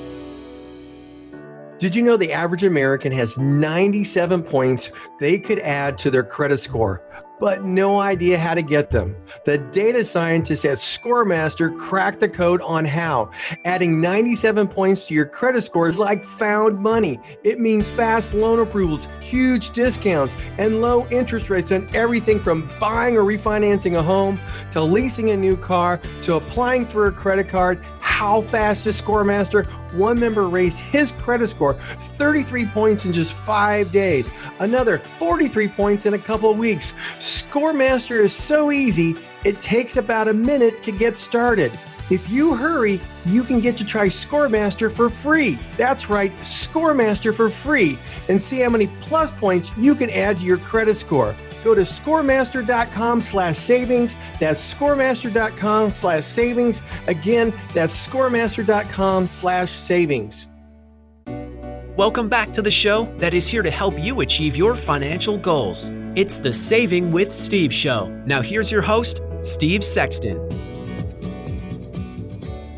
Did you know the average American has ninety-seven points they could add to their credit score, but no idea how to get them? The data scientists at ScoreMaster cracked the code on how. Adding ninety-seven points to your credit score is like found money. It means fast loan approvals, huge discounts, and low interest rates on everything from buying or refinancing a home to leasing a new car to applying for a credit card. How fast is ScoreMaster? One member raised his credit score thirty-three points in just five days. Another forty-three points in a couple of weeks. ScoreMaster is so easy, it takes about a minute to get started. If you hurry, you can get to try ScoreMaster for free. That's right, ScoreMaster for free, and see how many plus points you can add to your credit score. Go to scoremaster.com slash savings. That's scoremaster.com slash savings. Again, that's scoremaster.com slash savings. Welcome back to the show that is here to help you achieve your financial goals. It's the Saving with Steve show. Now here's your host, Steve Sexton.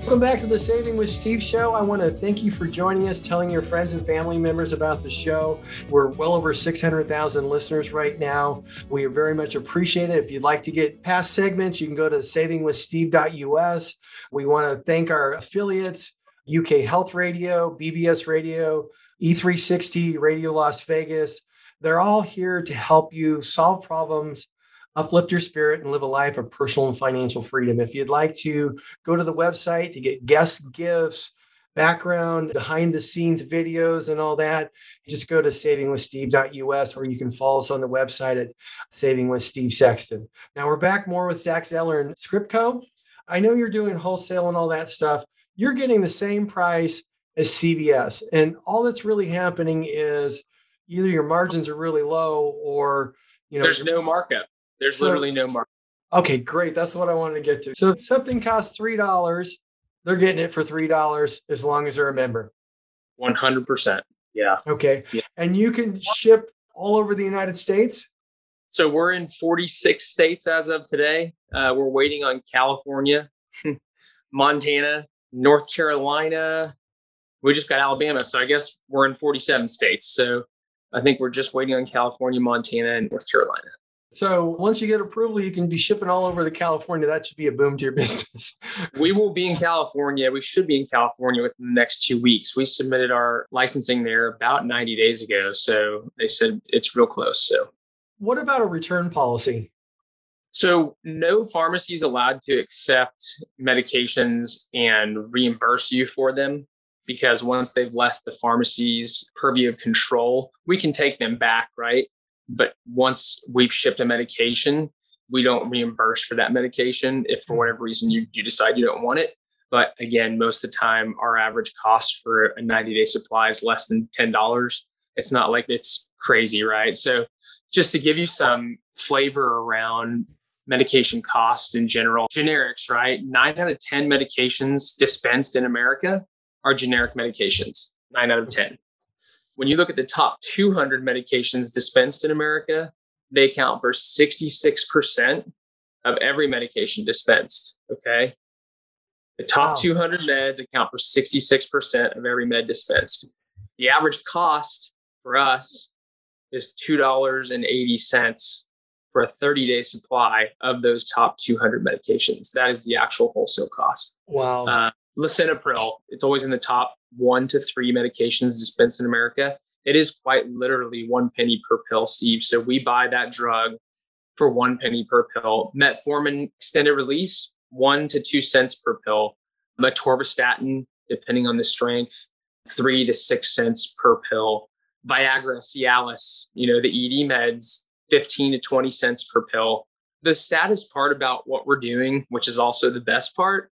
Welcome back to the Saving with Steve show. I want to thank you for joining us, telling your friends and family members about the show. We're well over six hundred thousand listeners right now. We very much appreciate it. If you'd like to get past segments, you can go to saving with steve dot u s. We want to thank our affiliates, U K Health Radio, B B S Radio, E three sixty, Radio Las Vegas. They're all here to help you solve problems, uplift your spirit, and live a life of personal and financial freedom. If you'd like to go to the website to get guest gifts, background, behind the scenes videos and all that, just go to saving with steve dot u s, or you can follow us on the website at Saving with Steve Sexton. Now we're back more with Zach Zeller and Scriptco. I know you're doing wholesale and all that stuff. You're getting the same price as C V S. And all that's really happening is either your margins are really low or, you know, there's no markup. There's so, literally no markup. Okay, great. That's what I wanted to get to. So if something costs three dollars, they're getting it for three dollars as long as they're a member. one hundred percent. Yeah. Okay. Yeah. And you can ship all over the United States? So we're in forty-six states as of today. Uh, we're waiting on California, Montana, North Carolina. We just got Alabama. So I guess we're in forty-seven states. So I think we're just waiting on California, Montana, and North Carolina. So once you get approval, you can be shipping all over to California. That should be a boom to your business. We will be in California. We should be in California within the next two weeks. We submitted our licensing there about ninety days ago. So they said it's real close. So what about a return policy? So no pharmacy is allowed to accept medications and reimburse you for them, because once they've left the pharmacy's purview of control, we can take them back, right? But once we've shipped a medication, we don't reimburse for that medication if for whatever reason you, you decide you don't want it. But again, most of the time, our average cost for a ninety-day supply is less than ten dollars. It's not like it's crazy, right? So just to give you some flavor around medication costs in general, generics, right? Nine out of ten medications dispensed in America are generic medications, nine out of ten. When you look at the top two hundred medications dispensed in America, they account for sixty-six percent of every medication dispensed, okay? The top Wow. two hundred meds account for sixty-six percent of every med dispensed. The average cost for us is two dollars and eighty cents for a thirty-day supply of those top two hundred medications. That is the actual wholesale cost. Wow. Uh, Lisinopril, it's always in the top one to three medications dispensed in America. It is quite literally one penny per pill, Steve. So we buy that drug for one penny per pill. Metformin extended release, one to two cents per pill. Atorvastatin, depending on the strength, three to six cents per pill. Viagra, Cialis, you know, the E D meds, fifteen to twenty cents per pill. The saddest part about what we're doing, which is also the best part,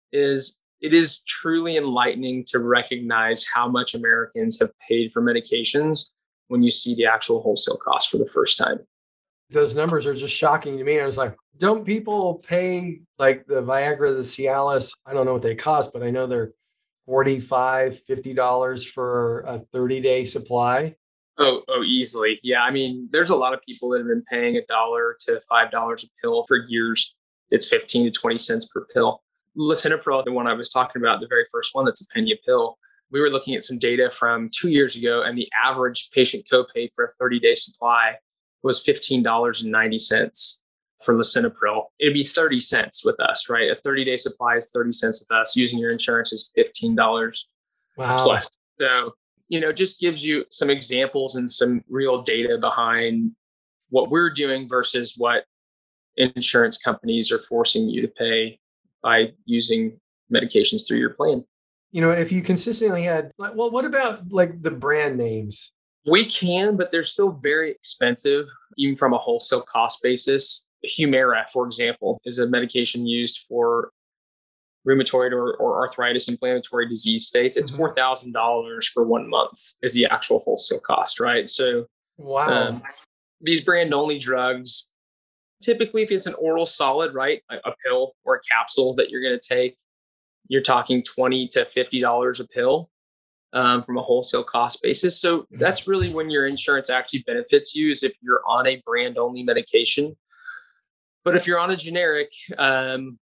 is it is truly enlightening to recognize how much Americans have paid for medications when you see the actual wholesale cost for the first time. Those numbers are just shocking to me. I was like, don't people pay like the Viagra, the Cialis? I don't know what they cost, but I know they're forty-five dollars, fifty dollars for a thirty-day supply. Oh, oh, easily. Yeah. I mean, there's a lot of people that have been paying a dollar to five dollars a pill for years. It's fifteen to twenty cents per pill. Lisinopril, the one I was talking about, the very first one, that's a penny a pill. We were looking at some data from two years ago, and the average patient copay for a thirty-day supply was fifteen dollars and ninety cents for lisinopril. It'd be thirty cents with us, right? A thirty-day supply is thirty cents with us. Using your insurance is fifteen dollars Wow. plus. So, you know, just gives you some examples and some real data behind what we're doing versus what insurance companies are forcing you to pay by using medications through your plan. You know, if you consistently had, like, well, what about like the brand names? We can, but they're still very expensive, even from a wholesale cost basis. Humira, for example, is a medication used for rheumatoid or, or arthritis inflammatory disease states. It's Mhm. four thousand dollars for one month is the actual wholesale cost, right? So Wow. um, these brand only drugs, typically if it's an oral solid, right, a, a pill or a capsule that you're going to take, you're talking twenty to fifty dollars a pill um, from a wholesale cost basis. So that's really when your insurance actually benefits you, is if you're on a brand only medication. But if you're on a generic, um,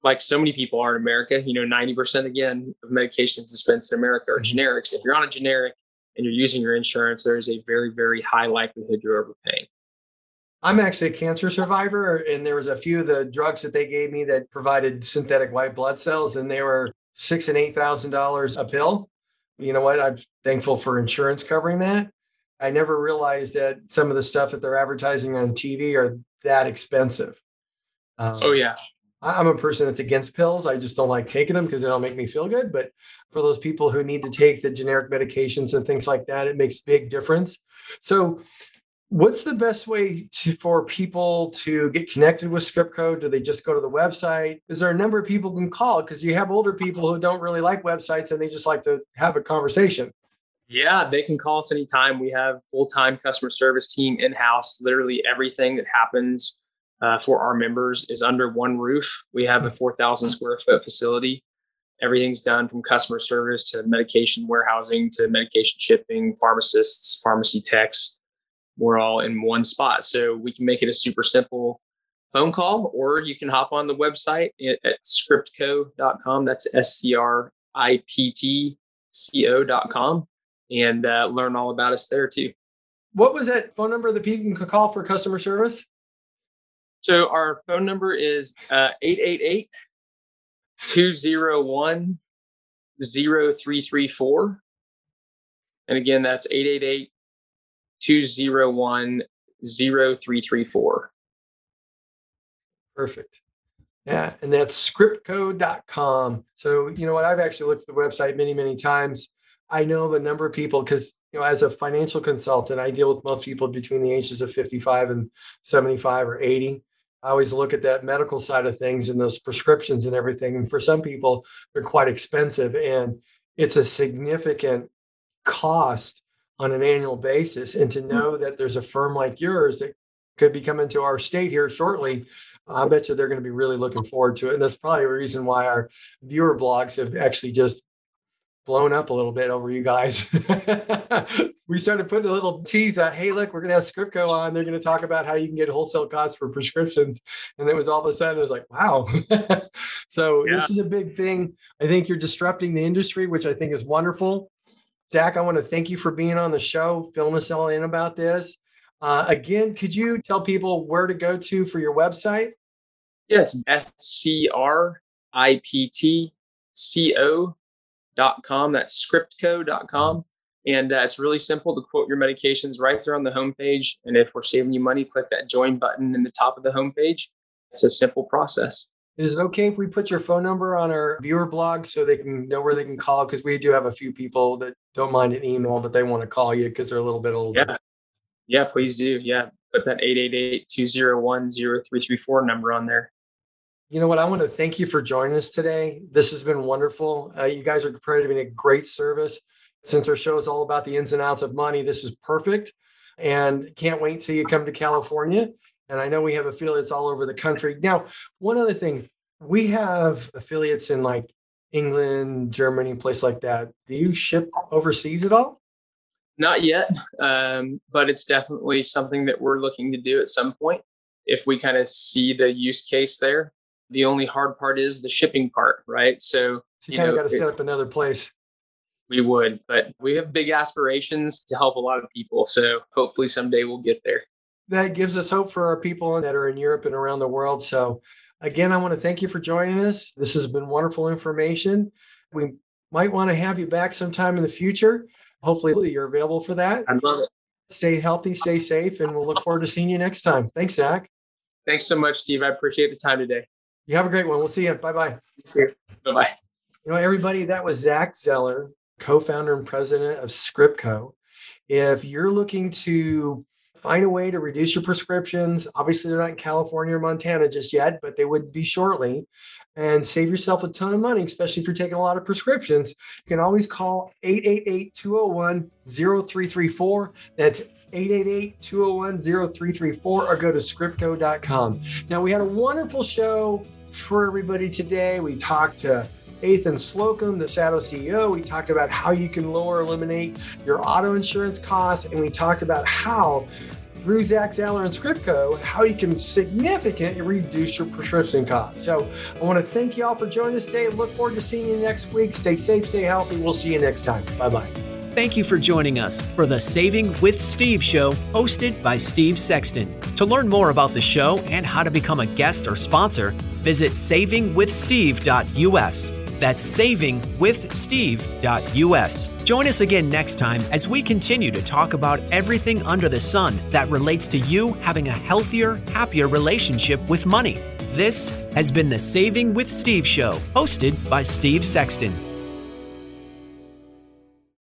like so many people are in America, you know, ninety percent again of medications dispensed in America are Mm-hmm. generics. If you're on a generic and you're using your insurance, there's a very, very high likelihood you're overpaying. I'm actually a cancer survivor, and there was a few of the drugs that they gave me that provided synthetic white blood cells, and they were six and eight thousand dollars a pill. You know what? I'm thankful for insurance covering that. I never realized that some of the stuff that they're advertising on T V are that expensive. Um, Oh yeah. I- I'm a person that's against pills. I just don't like taking them because they don't make me feel good. But for those people who need to take the generic medications and things like that, it makes a big difference. So what's the best way to, for people to get connected with Scriptco? Do they just go to the website? Is there a number of people who can call? Because you have older people who don't really like websites and they just like to have a conversation. Yeah, they can call us anytime. We have full-time customer service team in-house. Literally everything that happens uh, for our members is under one roof. We have a four thousand square foot facility. Everything's done from customer service to medication warehousing to medication shipping, pharmacists, pharmacy techs. We're all in one spot. So we can make it a super simple phone call, or you can hop on the website at, at scriptco dot com. That's S C R I P T C O dot com. And uh, learn all about us there too. What was that phone number that people can call for customer service? So our phone number is uh, eight eight eight, two oh one, oh three three four. And again, that's eight eight eight, two oh one, oh three three four. Perfect. Yeah. And that's scriptco dot com. So, you know what? I've actually looked at the website many, many times. I know the number of people because, you know, as a financial consultant, I deal with most people between the ages of fifty-five and seventy-five or eighty. I always look at that medical side of things and those prescriptions and everything. And for some people, they're quite expensive and it's a significant cost on an annual basis. And to know that there's a firm like yours that could be coming to our state here shortly, I bet you they're going to be really looking forward to it. And that's probably a reason why our viewer blogs have actually just blown up a little bit over you guys. We started putting a little tease out, hey, look, we're going to have Scriptco on. They're going to talk about how you can get wholesale costs for prescriptions. And it was all of a sudden, it was like, wow. So yeah. This is a big thing. I think you're disrupting the industry, which I think is wonderful. Zach, I want to thank you for being on the show, filling us all in about this. Uh, again, could you tell people where to go to for your website? Yeah, it's S C R I P T C O dot com. That's scriptco dot com. And uh, it's really simple to quote your medications right there on the homepage. And if we're saving you money, click that join button in the top of the homepage. It's a simple process. Is it okay if we put your phone number on our viewer blog so they can know where they can call? Because we do have a few people that don't mind an email, but they want to call you because they're a little bit older. Yeah, yeah, please do. Yeah, put that eight eight eight, two oh one, oh three three four number on there. You know what? I want to thank you for joining us today. This has been wonderful. Uh, you guys are providing a great service. Since our show is all about the ins and outs of money, this is perfect. And can't wait till you come to California. And I know we have affiliates all over the country. Now, one other thing, we have affiliates in like England, Germany, place like that. Do you ship overseas at all? Not yet, um, but it's definitely something that we're looking to do at some point if we kind of see the use case there. The only hard part is the shipping part, right? So, so you, you kind of got to set up another place. We would, but we have big aspirations to help a lot of people. So hopefully someday we'll get there. That gives us hope for our people that are in Europe and around the world. So again, I want to thank you for joining us. This has been wonderful information. We might want to have you back sometime in the future. Hopefully you're available for that. I love it. Stay healthy, stay safe, and we'll look forward to seeing you next time. Thanks, Zach. Thanks so much, Steve. I appreciate the time today. You have a great one. We'll see you. Bye-bye. Bye-bye. You know, everybody, that was Zach Zeller, co-founder and president of Scriptco. If you're looking to find a way to reduce your prescriptions, obviously they're not in California or Montana just yet, but they would be shortly, and save yourself a ton of money, especially if you're taking a lot of prescriptions, you can always call eight eight eight, two oh one, oh three three four. That's eight eight eight, two oh one, oh three three four, or go to scriptco dot com. Now, we had a wonderful show for everybody today. We talked to Ethan Slocum, the Shadow C E O. We talked about how you can lower, eliminate your auto insurance costs, and we talked about how through Zach Zeller and Scriptco how you can significantly reduce your prescription costs. So I want to thank you all for joining us today. Look forward to seeing you next week. Stay safe, stay healthy. We'll see you next time. Bye-bye. Thank you for joining us for the Saving with Steve show, hosted by Steve Sexton. To learn more about the show and how to become a guest or sponsor, visit saving with steve dot u s. That's saving with steve dot u s. Join us again next time as we continue to talk about everything under the sun that relates to you having a healthier, happier relationship with money. This has been the Saving with Steve show, hosted by Steve Sexton.